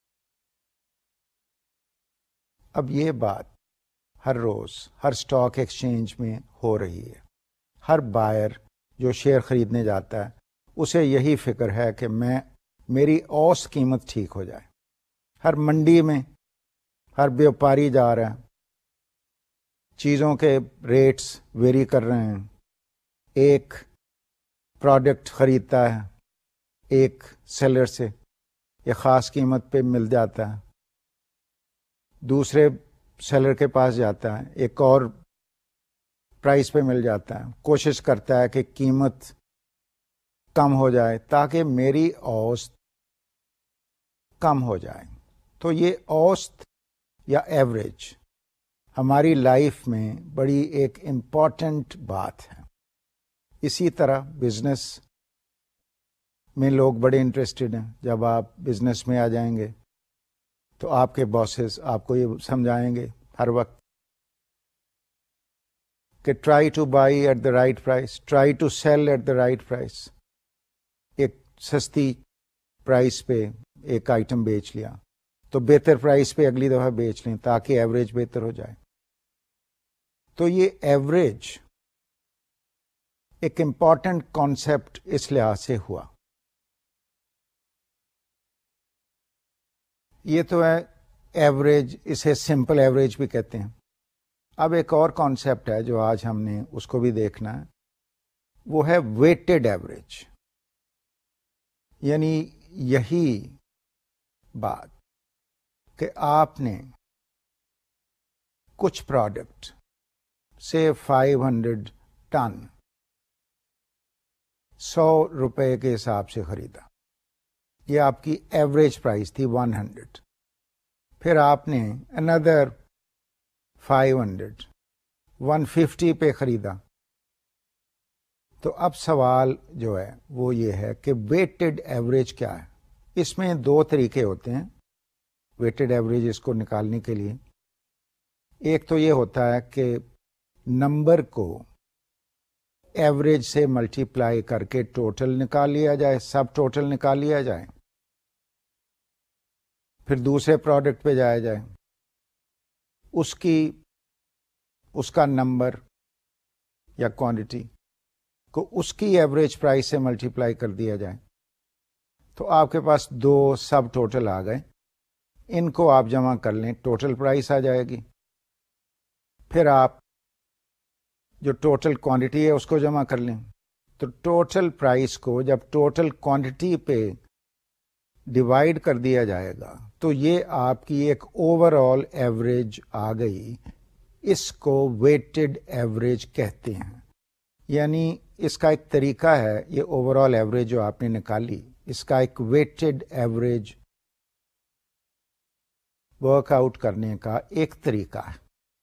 اب یہ بات ہر روز ہر سٹاک ایکسچینج میں ہو رہی ہے. ہر بائر جو شیئر خریدنے جاتا ہے اسے یہی فکر ہے کہ میری اوسط قیمت ٹھیک ہو جائے. ہر منڈی میں ہر بیوپاری جا رہا ہے، چیزوں کے ریٹس ویری کر رہے ہیں. ایک پروڈکٹ خریدتا ہے ایک سیلر سے، یہ خاص قیمت پہ مل جاتا ہے، دوسرے سیلر کے پاس جاتا ہے ایک اور پرائس پہ مل جاتا ہے. کوشش کرتا ہے کہ قیمت کم ہو جائے تاکہ میری اوسط کم ہو جائے. تو یہ اوسط یا ایوریج ہماری لائف میں بڑی ایک امپورٹنٹ بات ہے. اسی طرح بزنس میں لوگ بڑے انٹرسٹڈ ہیں. جب آپ بزنس میں آ جائیں گے تو آپ کے باسز آپ کو یہ سمجھائیں گے ہر وقت کہ try to buy at the right price, try to sell at the right price. ایک سستی پرائس پہ ایک آئٹم بیچ لیا تو بہتر پرائس پہ اگلی دفعہ بیچ لیں تاکہ ایوریج بہتر ہو جائے. تو یہ ایوریج ایک امپورٹنٹ کانسیپٹ اس لحاظ سے ہوا. یہ تو ہے ایوریج، اسے سمپل ایوریج بھی کہتے ہیں. اب ایک اور کانسیپٹ ہے جو آج ہم نے اس کو بھی دیکھنا ہے، وہ ہے ویٹڈ ایوریج. یعنی یہی بات کہ آپ نے کچھ پروڈکٹ سے 500 ٹن 100 روپے کے حساب سے خریدا، یہ آپ کی ایوریج پرائس تھی 100. پھر آپ نے اندر 500 150 پہ خریدا. تو اب سوال جو ہے وہ یہ ہے کہ ویٹڈ ایوریج کیا ہے. اس میں دو طریقے ہوتے ہیں ویٹڈ ایوریج اس کو نکالنے کے لیے. ایک تو یہ ہوتا ہے کہ نمبر کو ایوریج سے ملٹی پلائی کر کے ٹوٹل نکال لیا جائے، سب ٹوٹل نکال لیا جائے، پھر دوسرے پروڈکٹ پہ جایا جائے، اس کا نمبر یا کوانٹٹی کو اس کی ایوریج پرائس سے ملٹی پلائی کر دیا جائے. تو آپ کے پاس دو سب ٹوٹل آ گئے، ان کو آپ جمع کر لیں، ٹوٹل پرائس آ جائے گی. پھر آپ جو ٹوٹل کوانٹٹی ہے اس کو جمع کر لیں. تو ٹوٹل پرائس کو جب ٹوٹل کوانٹٹی پہ ڈیوائڈ کر دیا جائے گا تو یہ آپ کی ایک اوور آل ایوریج آ گئی. اس کو ویٹڈ ایوریج کہتے ہیں. یعنی اس کا ایک طریقہ ہے، یہ اوور آل ایوریج جو آپ نے نکالی، اس کا ایک ویٹڈ ایوریج ورک آؤٹ کرنے کا ایک طریقہ ہے.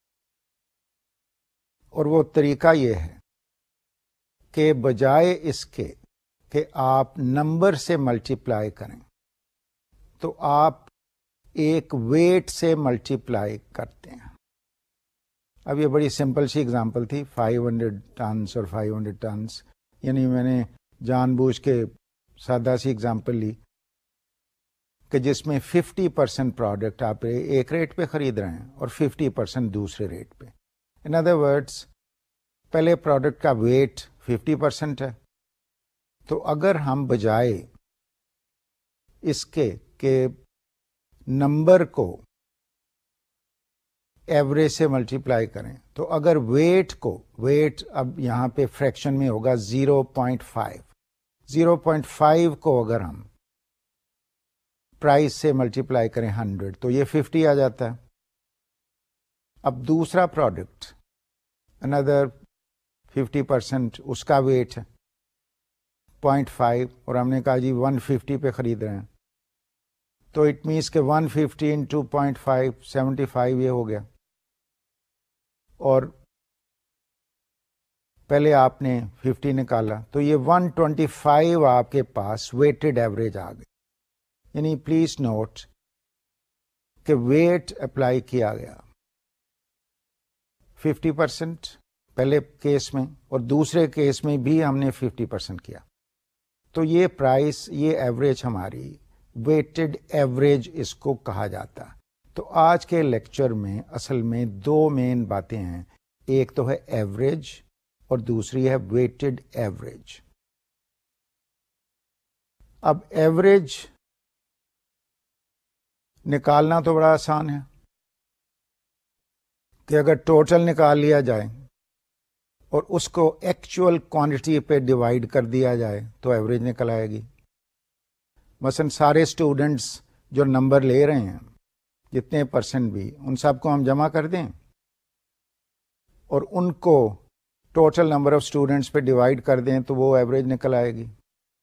اور وہ طریقہ یہ ہے کہ بجائے اس کے کہ آپ نمبر سے ملٹی پلائی کریں تو آپ ایک ویٹ سے ملٹی پلائی کرتے ہیں. اب یہ بڑی سمپل سی اگزامپل تھی، 500 ٹنس اور 500 ٹنس، یعنی میں نے جان بوجھ کے سادہ سی اگزامپل لی کہ جس میں 50% پروڈکٹ آپ ایک ریٹ پہ خرید رہے ہیں اور 50% دوسرے ریٹ پہ. ان ادر ورڈس پہلے پروڈکٹ کا ویٹ 50% ہے، تو اگر ہم بجائے اس کے کہ نمبر کو ایوریج سے ملٹیپلائی کریں، تو اگر ویٹ اب یہاں پہ فریکشن میں ہوگا 0.5 کو اگر ہم پرائس سے ملٹیپلائی کریں 100 تو یہ 50 آ جاتا ہے. اب دوسرا پروڈکٹ اندر 50% اس کا ویٹ ہے 0.5 اور ہم نے کہا جی 150 پہ خرید رہے ہیں، تو اٹ مینس کہ 150 انٹو 0.5 75 یہ ہو گیا. اور پہلے آپ نے 50 نکالا تو یہ 125 آپ کے پاس ویٹڈ ایوریج آ گئی. یعنی پلیز نوٹ کہ ویٹ اپلائی کیا گیا 50% پہلے کیس میں اور دوسرے کیس میں بھی ہم نے 50% کیا، تو یہ پرائس، یہ ایوریج ہماری ویٹڈ ایوریج اس کو کہا جاتا. تو آج کے لیکچر میں اصل میں دو مین باتیں ہیں، ایک تو ہے ایوریج اور دوسری ہے ویٹڈ ایوریج. اب ایوریج نکالنا تو بڑا آسان ہے کہ اگر ٹوٹل نکال لیا جائے اور اس کو ایکچوئل کوانٹٹی پہ ڈیوائڈ کر دیا جائے تو ایوریج نکل آئے گی. مثلا سارے اسٹوڈنٹس جو نمبر لے رہے ہیں جتنے پرسنٹ بھی، ان سب کو ہم جمع کر دیں اور ان کو ٹوٹل نمبر آف اسٹوڈنٹس پہ ڈیوائڈ کر دیں تو وہ ایوریج نکل آئے گی.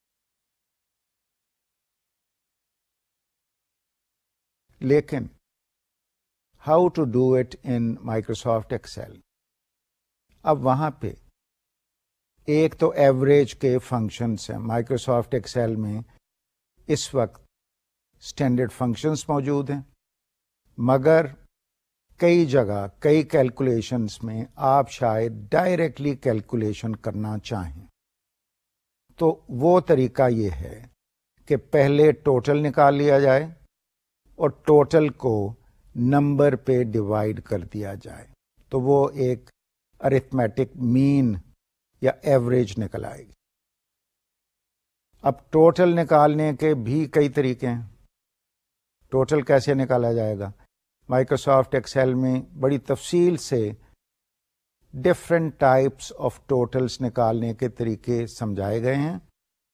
لیکن how to do it in Microsoft Excel? اب وہاں پہ ایک تو ایوریج کے فنکشنس ہیں. مائکروسافٹ ایکسل میں اس وقت اسٹینڈرڈ فنکشنز موجود ہیں، مگر کئی جگہ کئی کیلکولیشنز میں آپ شاید ڈائریکٹلی کیلکولیشن کرنا چاہیں، تو وہ طریقہ یہ ہے کہ پہلے ٹوٹل نکال لیا جائے اور ٹوٹل کو نمبر پہ ڈیوائڈ کر دیا جائے، تو وہ ایک ارتھمیٹک مین یا ایوریج نکل آئے گی. اب ٹوٹل نکالنے کے بھی کئی طریقے ہیں. ٹوٹل کیسے نکالا جائے گا؟ مائکروسافٹ ایکسل میں بڑی تفصیل سے ڈفرینٹ ٹائپس آف ٹوٹلز نکالنے کے طریقے سمجھائے گئے ہیں،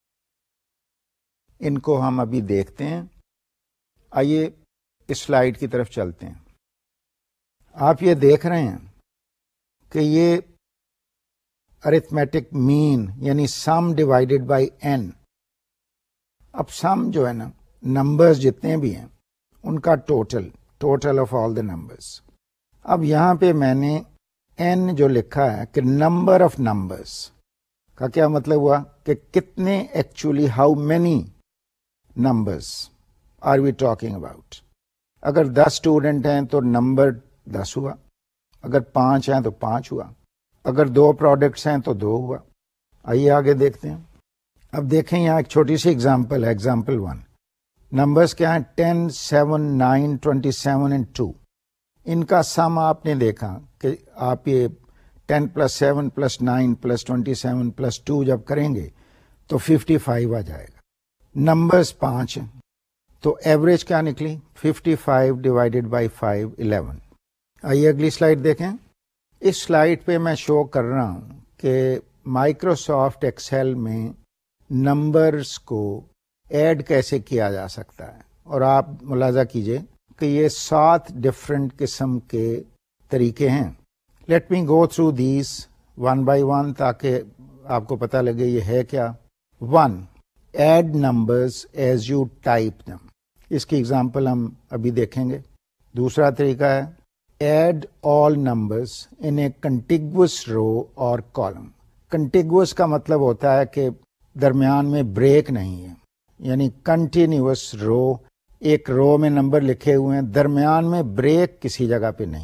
ان کو ہم ابھی دیکھتے ہیں. آئیے اس سلائیڈ کی طرف چلتے ہیں. آپ یہ دیکھ رہے ہیں کہ یہ ارتھمیٹک مین یعنی سم ڈیوائڈیڈ بائی این. اب سم جو ہے نا، نمبرز جتنے بھی ہیں ان کا total of all the numbers. اب یہاں پہ میں نے این جو لکھا ہے کہ نمبر آف نمبرز کا کیا مطلب ہوا کہ کتنے actually how many numbers are we talking about. اگر 10 اسٹوڈنٹ ہیں تو نمبر 10 ہوا، اگر 5 ہیں تو 5 ہوا، اگر 2 پروڈکٹس ہیں تو 2 ہوا. آئیے آگے دیکھتے ہیں. اب دیکھیں یہاں ایک چھوٹی سی اگزامپل ہے، اگزامپل 1. نمبرز کیا ہیں؟ 10 7 9 27 and 2. ان کا سم آپ نے دیکھا کہ آپ یہ 10 + 7 + 9 + 27 + 2 جب کریں گے تو 55 آ جائے گا. نمبرز 5 ہیں تو ایوریج کیا نکلی؟ 55 ڈیوائڈیڈ بائی 5 11. آئیے اگلی سلائیڈ دیکھیں. اس سلائیڈ پہ میں شو کر رہا ہوں کہ مائکروسافٹ ایکسل میں نمبرز کو ایڈ کیسے کیا جا سکتا ہے، اور آپ ملاحظہ کیجئے کہ یہ 7 ڈفرینٹ قسم کے طریقے ہیں. Let me go through these one by one تاکہ آپ کو پتہ لگے یہ ہے کیا. 1. Add numbers as you type them. اس کی ایگزامپل ہم ابھی دیکھیں گے. دوسرا طریقہ ہے add all numbers in a contiguous row or column. Contiguous کا مطلب ہوتا ہے کہ درمیان میں بریک نہیں ہے، یعنی کنٹینیوس رو، ایک رو میں نمبر لکھے ہوئے ہیں، درمیان میں بریک کسی جگہ پہ نہیں ہے.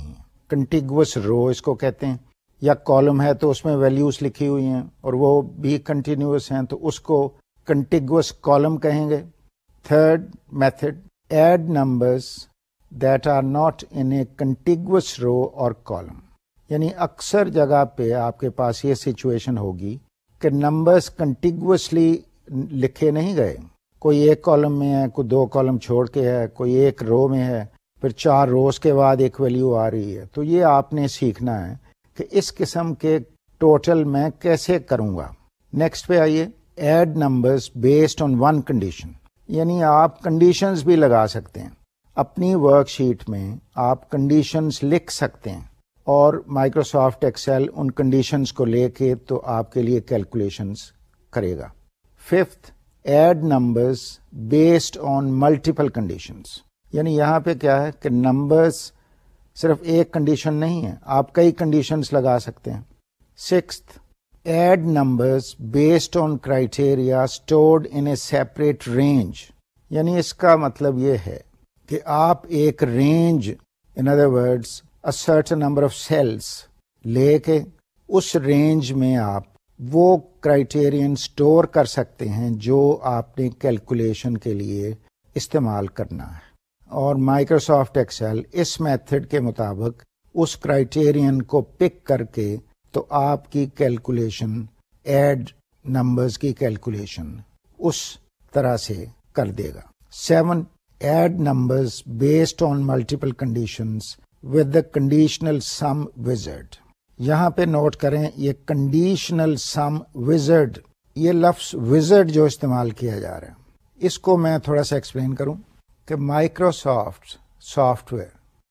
کنٹیگوس رو اس کو کہتے ہیں، یا کالم ہے تو اس میں ویلیوز لکھی ہوئی ہیں اور وہ بھی کنٹینیوس ہیں تو اس کو کنٹیگوس کالم کہیں گے. Third method, add numbers that are not in a contiguous row or column. یعنی اکثر جگہ پہ آپ کے پاس یہ سچویشن ہوگی کہ نمبرز کنٹیگوسلی لکھے نہیں گئے، کوئی ایک کالم میں ہے، کوئی 2 کالم چھوڑ کے ہے، کوئی ایک رو میں ہے، پھر 4 روز کے بعد ایک ویلیو آ رہی ہے. تو یہ آپ نے سیکھنا ہے کہ اس قسم کے ٹوٹل میں کیسے کروں گا. نیکسٹ پہ آئیے، add numbers based on one condition. یعنی آپ کنڈیشنز بھی لگا سکتے ہیں اپنی ورک شیٹ میں، آپ کنڈیشنز لکھ سکتے ہیں اور مائکروسافٹ ایکسل ان کنڈیشنز کو لے کے تو آپ کے لیے کیلکولیشنز کرے گا. Fifth, add numbers based on multiple conditions. یعنی یہاں پہ کیا ہے کہ نمبرز صرف ایک کنڈیشن نہیں ہے، آپ کئی کنڈیشنز لگا سکتے ہیں. Sixth, add numbers based on criteria stored in a separate range. یعنی اس کا مطلب یہ ہے کہ آپ ایک range, in other words a certain number of cells لے کے اس رینج میں آپ وہ کرائٹیرین سٹور کر سکتے ہیں جو آپ نے کیلکولیشن کے لیے استعمال کرنا ہے. اور مائکروسافٹ ایکسل اس میتھڈ کے مطابق اس کرائٹیرین کو پک کر کے تو آپ کی کیلکولیشن، ایڈ نمبرز کی کیلکولیشن اس طرح سے کر دے گا. 7، add numbers based on multiple conditions with the conditional sum wizard. یہاں پہ نوٹ کریں یہ conditional sum wizard، یہ لفظ wizard جو استعمال کیا جا رہا ہے اس کو میں تھوڑا سا ایکسپلین کروں کہ مائکروسافٹ سافٹ ویئر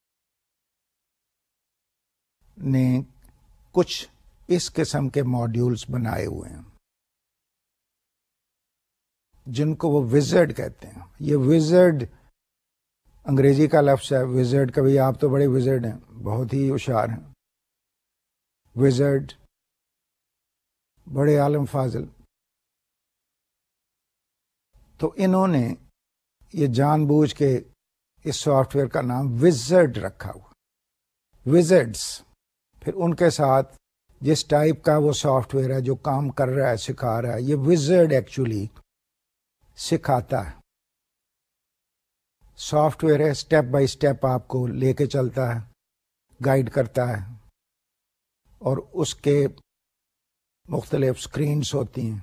نے کچھ اس قسم کے ماڈیولز بنائے ہوئے ہیں جن کو وہ wizard کہتے ہیں. یہ wizard انگریزی کا لفظ ہے وزرڈ. کبھی آپ تو بڑے وزرڈ ہیں، بہت ہی ہوشیار ہیں، وزرڈ، بڑے عالم فاضل. تو انہوں نے یہ جان بوجھ کے اس سافٹ ویئر کا نام وزرڈ رکھا ہوا. وزرڈس پھر ان کے ساتھ جس ٹائپ کا وہ سافٹ ویئر ہے جو کام کر رہا ہے، سکھا رہا ہے، یہ وزرڈ ایکچولی سکھاتا ہے. سافٹ ویئر ہے، اسٹیپ بائی اسٹیپ آپ کو لے کے چلتا ہے، گائیڈ کرتا ہے، اور اس کے مختلف اسکرینس ہوتی ہیں،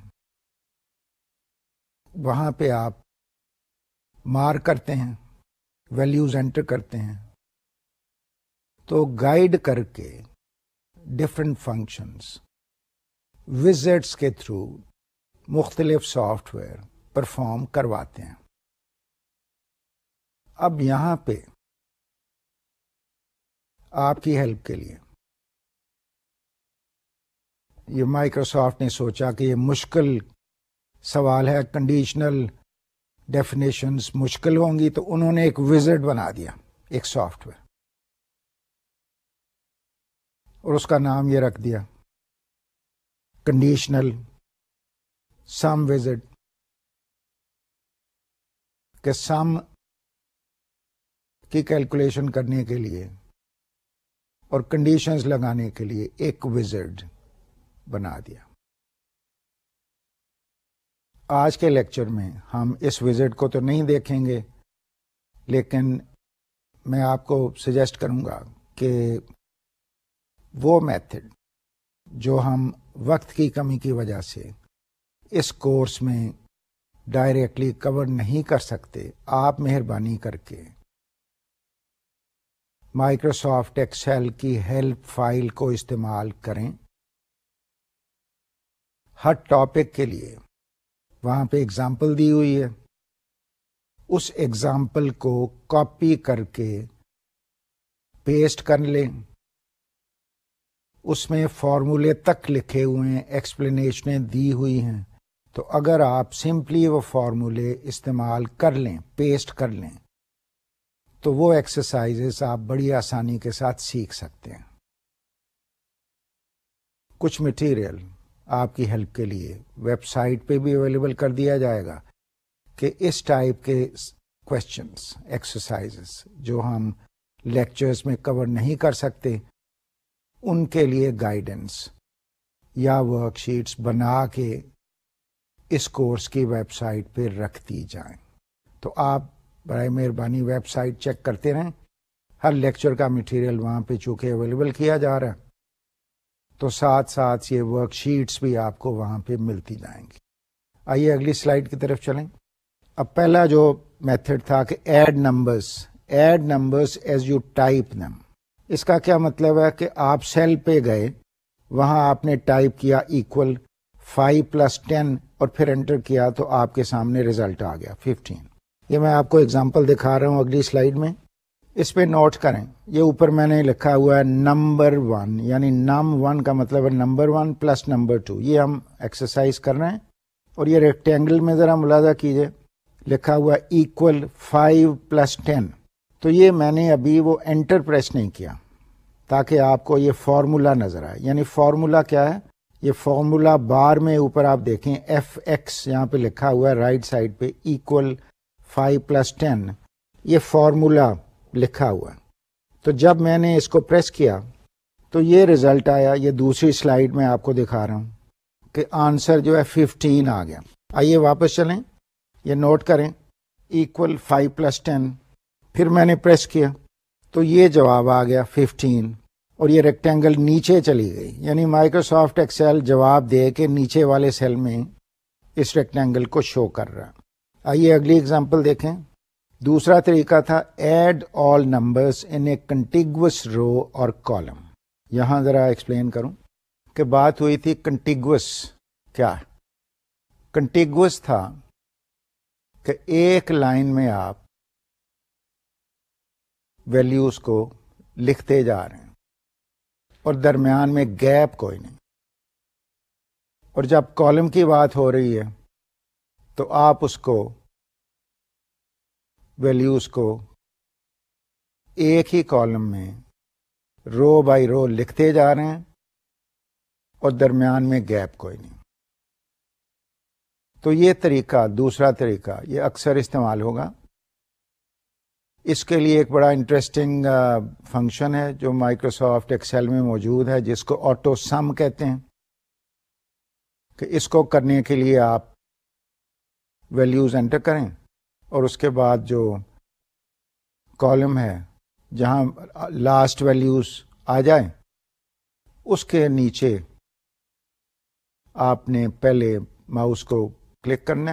وہاں پہ آپ مارک کرتے ہیں، ویلیوز انٹر کرتے ہیں، تو گائیڈ کر کے ڈفرینٹ فنکشنز وزٹس کے تھرو مختلف سافٹ ویئر پرفارم کرواتے ہیں. اب یہاں پہ آپ کی ہیلپ کے لیے یہ مائکروسافٹ نے سوچا کہ یہ مشکل سوال ہے، کنڈیشنل ڈیفینیشنز مشکل ہوں گی، تو انہوں نے ایک وزرڈ بنا دیا، ایک سافٹ ویئر، اور اس کا نام یہ رکھ دیا کنڈیشنل سم وزرڈ. کہ سم کی کیلکولیشن کرنے کے لیے اور کنڈیشنز لگانے کے لیے ایک وزرڈ بنا دیا. آج کے لیکچر میں ہم اس وزرڈ کو تو نہیں دیکھیں گے، لیکن میں آپ کو سجیسٹ کروں گا کہ وہ میتھڈ جو ہم وقت کی کمی کی وجہ سے اس کورس میں ڈائریکٹلی کور نہیں کر سکتے، آپ مہربانی کر کے مائکروسافٹ ایکسل کی ہیلپ فائل کو استعمال کریں. ہر ٹاپک کے لیے وہاں پہ اگزامپل دی ہوئی ہے، اس ایگزامپل کو کاپی کر کے پیسٹ کر لیں. اس میں فارمولے تک لکھے ہوئے ہیں، ایکسپلینیشنیں دی ہوئی ہیں، تو اگر آپ سمپلی وہ فارمولے استعمال کر لیں، پیسٹ کر لیں، تو وہ ایکسرسائزز آپ بڑی آسانی کے ساتھ سیکھ سکتے ہیں. کچھ مٹیریل آپ کی ہیلپ کے لیے ویب سائٹ پہ بھی اویلیبل کر دیا جائے گا کہ اس ٹائپ کے کوشچنس، ایکسرسائزز جو ہم لیکچرز میں کور نہیں کر سکتے، ان کے لیے گائیڈنس یا ورک شیٹس بنا کے اس کورس کی ویب سائٹ پہ رکھ دی جائیں. تو آپ برائے مہربانی ویب سائٹ چیک کرتے رہیں. ہر لیکچر کا مٹیریل وہاں پہ چونکہ اویلیبل کیا جا رہا ہے، تو ساتھ ساتھ یہ ورک شیٹس بھی آپ کو وہاں پہ ملتی جائیں گی. آئیے اگلی سلائیڈ کی طرف چلیں. اب پہلا جو میتھڈ تھا کہ add numbers as you type them. اس کا کیا مطلب ہے کہ آپ سیل پہ گئے، وہاں آپ نے ٹائپ کیا ایکول 5 + 10 اور پھر انٹر کیا تو آپ کے سامنے ریزلٹ آ گیا 15. یہ میں آپ کو اگزامپل دکھا رہا ہوں اگلی سلائیڈ میں. اس پہ نوٹ کریں، یہ اوپر میں نے لکھا ہوا ہے نمبر 1، یعنی نم 1 کا مطلب ہے نمبر 1 + نمبر 2. یہ ہم ایکسرسائز کر رہے ہیں. اور یہ ریکٹینگل میں ذرا ملاحظہ کیجئے، لکھا ہوا ایکول 5 + 10. تو یہ میں نے ابھی وہ انٹر پریس نہیں کیا تاکہ آپ کو یہ فارمولا نظر آئے. یعنی فارمولا کیا ہے؟ یہ فارمولا بار میں اوپر آپ دیکھیں FX یہاں پہ لکھا ہوا ہے رائٹ سائڈ پہ ایکول 5 + 10. یہ فارمولا لکھا ہوا ہے. تو جب میں نے اس کو پریس کیا تو یہ ریزلٹ آیا. یہ دوسری سلائیڈ میں آپ کو دکھا رہا ہوں کہ آنسر جو ہے 15 آ گیا. آئیے واپس چلیں، یہ نوٹ کریں ایکول 5 + 10. پھر میں نے پریس کیا تو یہ جواب آ گیا 15 اور یہ ریکٹینگل نیچے چلی گئی. یعنی مائکروسافٹ ایکسل جواب دے کے نیچے والے سیل میں اس ریکٹینگل کو شو کر رہا. آئیے اگلی اگزامپل دیکھیں. دوسرا طریقہ تھا add all numbers in a contiguous row or column. یہاں ذرا ایکسپلین کروں کہ بات ہوئی تھی کنٹیگوس. کیا کنٹیگوس تھا کہ ایک لائن میں آپ ویلیوز کو لکھتے جا رہے ہیں اور درمیان میں گیپ کوئی نہیں. اور جب کالم کی بات ہو رہی ہے تو آپ اس کو ویلیوز کو ایک ہی کالم میں رو بائی رو لکھتے جا رہے ہیں اور درمیان میں گیپ کوئی نہیں. تو یہ طریقہ، دوسرا طریقہ، یہ اکثر استعمال ہوگا. اس کے لیے ایک بڑا انٹرسٹنگ فنکشن ہے جو مائکروسافٹ ایکسل میں موجود ہے، جس کو آٹو سم کہتے ہیں. کہ اس کو کرنے کے لیے آپ ویلیوز انٹر کریں اور اس کے بعد جو کالم ہے جہاں لاسٹ ویلیوز آ جائیں اس کے نیچے آپ نے پہلے ماؤس کو کلک کرنا ہے،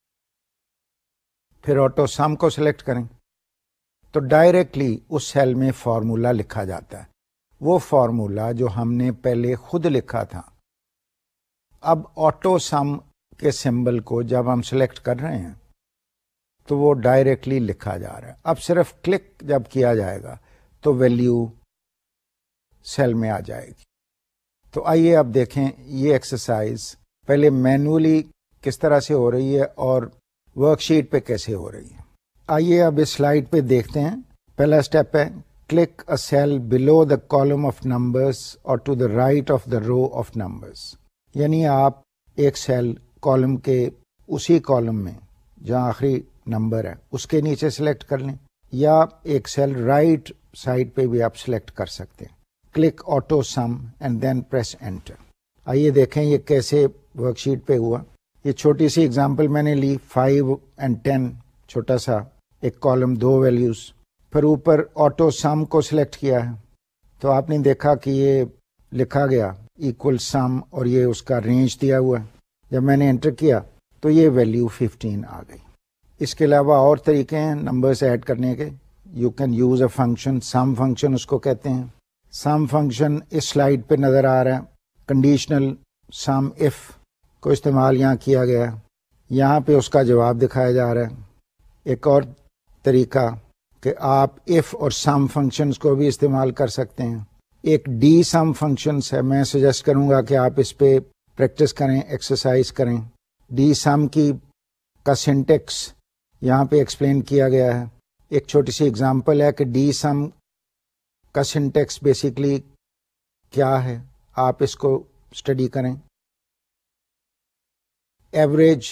پھر آٹو سم کو سلیکٹ کریں تو ڈائریکٹلی اس سیل میں فارمولا لکھا جاتا ہے. وہ فارمولا جو ہم نے پہلے خود لکھا تھا، اب آٹو سم کے سمبل کو جب ہم سلیکٹ کر رہے ہیں تو وہ ڈائریکٹلی لکھا جا رہا ہے. اب صرف کلک جب کیا جائے گا تو ویلیو سیل میں آ جائے گی. تو آئیے اب دیکھیں یہ ایکسرسائز پہلے مینولی کس طرح سے ہو رہی ہے اور ورک شیٹ پہ کیسے ہو رہی ہے. آئیے اب اس سلائیڈ پہ دیکھتے ہیں. پہلا اسٹیپ ہے click a cell below the column of numbers or to the right of the row of numbers. یعنی آپ ایک سیل کالم کے اسی کالم میں جہاں آخری نمبر ہے اس کے نیچے سلیکٹ کر لیں، یا ایک سیل رائٹ سائڈ پہ بھی آپ سلیکٹ کر سکتے ہیں. Click AutoSum and then press enter. آئیے دیکھیں یہ کیسے ورک شیٹ پہ ہوا. یہ چھوٹی سی اگزامپل میں نے لی 5 اور 10، چھوٹا سا ایک کالم، 2 ویلیوز. پھر اوپر آٹو سم کو سلیکٹ کیا ہے تو آپ نے دیکھا کہ یہ لکھا گیا ایکول سم اور یہ اس کا رینج دیا ہوا ہے. جب میں نے انٹر کیا تو یہ ویلیو 15 آ گئی. اس کے علاوہ اور طریقے ہیں نمبرز ایڈ کرنے کے. You can use a function, sum function اس کو کہتے ہیں. سم فنکشن اس سلائیڈ پہ نظر آ رہا ہے. کنڈیشنل سم اف کو استعمال یہاں کیا گیا ہے، یہاں پہ اس کا جواب دکھایا جا رہا ہے. ایک اور طریقہ کہ آپ اف اور سم فنکشنز کو بھی استعمال کر سکتے ہیں. ایک ڈی سم فنکشنز ہے، میں سجیسٹ کروں گا کہ آپ اس پہ پریکٹس کریں، ایکسرسائز کریں. ڈی سم کا سنٹیکس یہاں پہ ایکسپلین کیا گیا ہے. ایک چھوٹی سی اگزامپل ہے کہ ڈی سم کا سنٹیکس بیسیکلی کیا ہے، آپ اس کو اسٹڈی کریں. ایوریج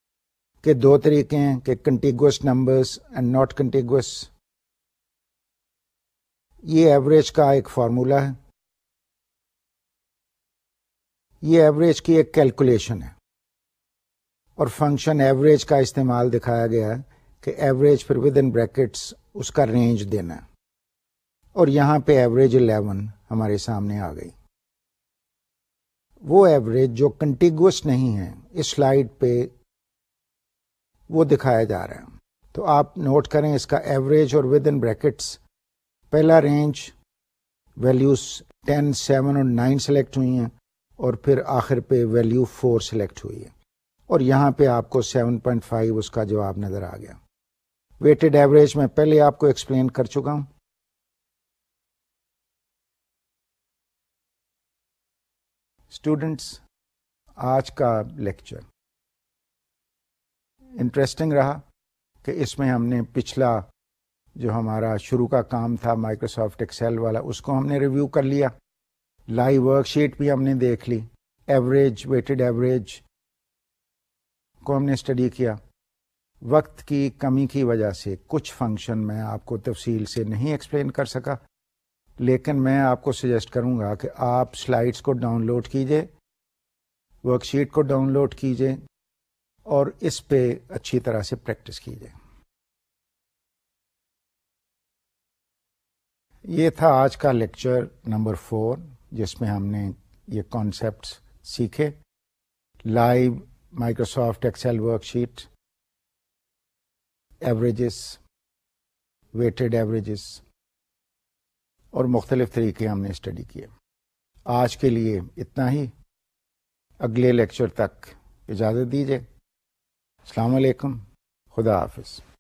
کے 2 طریقے ہیں کہ contiguous numbers and not contiguous. یہ ایوریج کا ایک فارمولا ہے، یہ ایوریج کی ایک کیلکولیشن ہے، اور فنکشن ایوریج کا استعمال دکھایا گیا ہے کہ ایوریج پھر ود ان بریکٹس اس کا رینج دینا ہے، اور یہاں پہ ایوریج 11 ہمارے سامنے آ گئی۔ وہ ایوریج جو کنٹیگوس نہیں ہے اس سلائیڈ پہ وہ دکھایا جا رہا ہے، تو آپ نوٹ کریں اس کا ایوریج اور ود ان بریکٹس پہلا رینج ویلیوز 10, 7 اور 9 سلیکٹ ہوئی ہیں، اور پھر آخر پہ ویلیو 4 سلیکٹ ہوئی ہے، اور یہاں پہ آپ کو 7.5 اس کا جواب نظر آ گیا۔ ویٹڈ ایوریج میں پہلے آپ کو ایکسپلین کر چکا ہوں۔ اسٹوڈنٹس، آج کا لیکچر انٹرسٹنگ رہا کہ اس میں ہم نے پچھلا جو ہمارا شروع کا کام تھا مائکروسافٹ ایکسل والا اس کو ہم نے ریویو کر لیا، لائیو ورک شیٹ بھی ہم نے دیکھ لی، ایوریج ویٹڈ ایوریج کو ہم نے اسٹڈی کیا۔ وقت کی کمی کی وجہ سے کچھ فنکشن میں آپ کو تفصیل سے نہیں ایکسپلین کر سکا، لیکن میں آپ کو سجیسٹ کروں گا کہ آپ سلائیڈز کو ڈاؤن لوڈ کیجئے، ورک شیٹ کو ڈاؤن لوڈ کیجئے، اور اس پہ اچھی طرح سے پریکٹس کیجئے۔ یہ تھا آج کا لیکچر نمبر 4، جس میں ہم نے یہ کانسیپٹس سیکھے: live Microsoft Excel worksheet, averages, weighted averages, اور مختلف طریقے ہم نے اسٹڈی کیے۔ آج کے لیے اتنا ہی، اگلے لیکچر تک اجازت دیجیے۔ السلام علیکم، خدا حافظ۔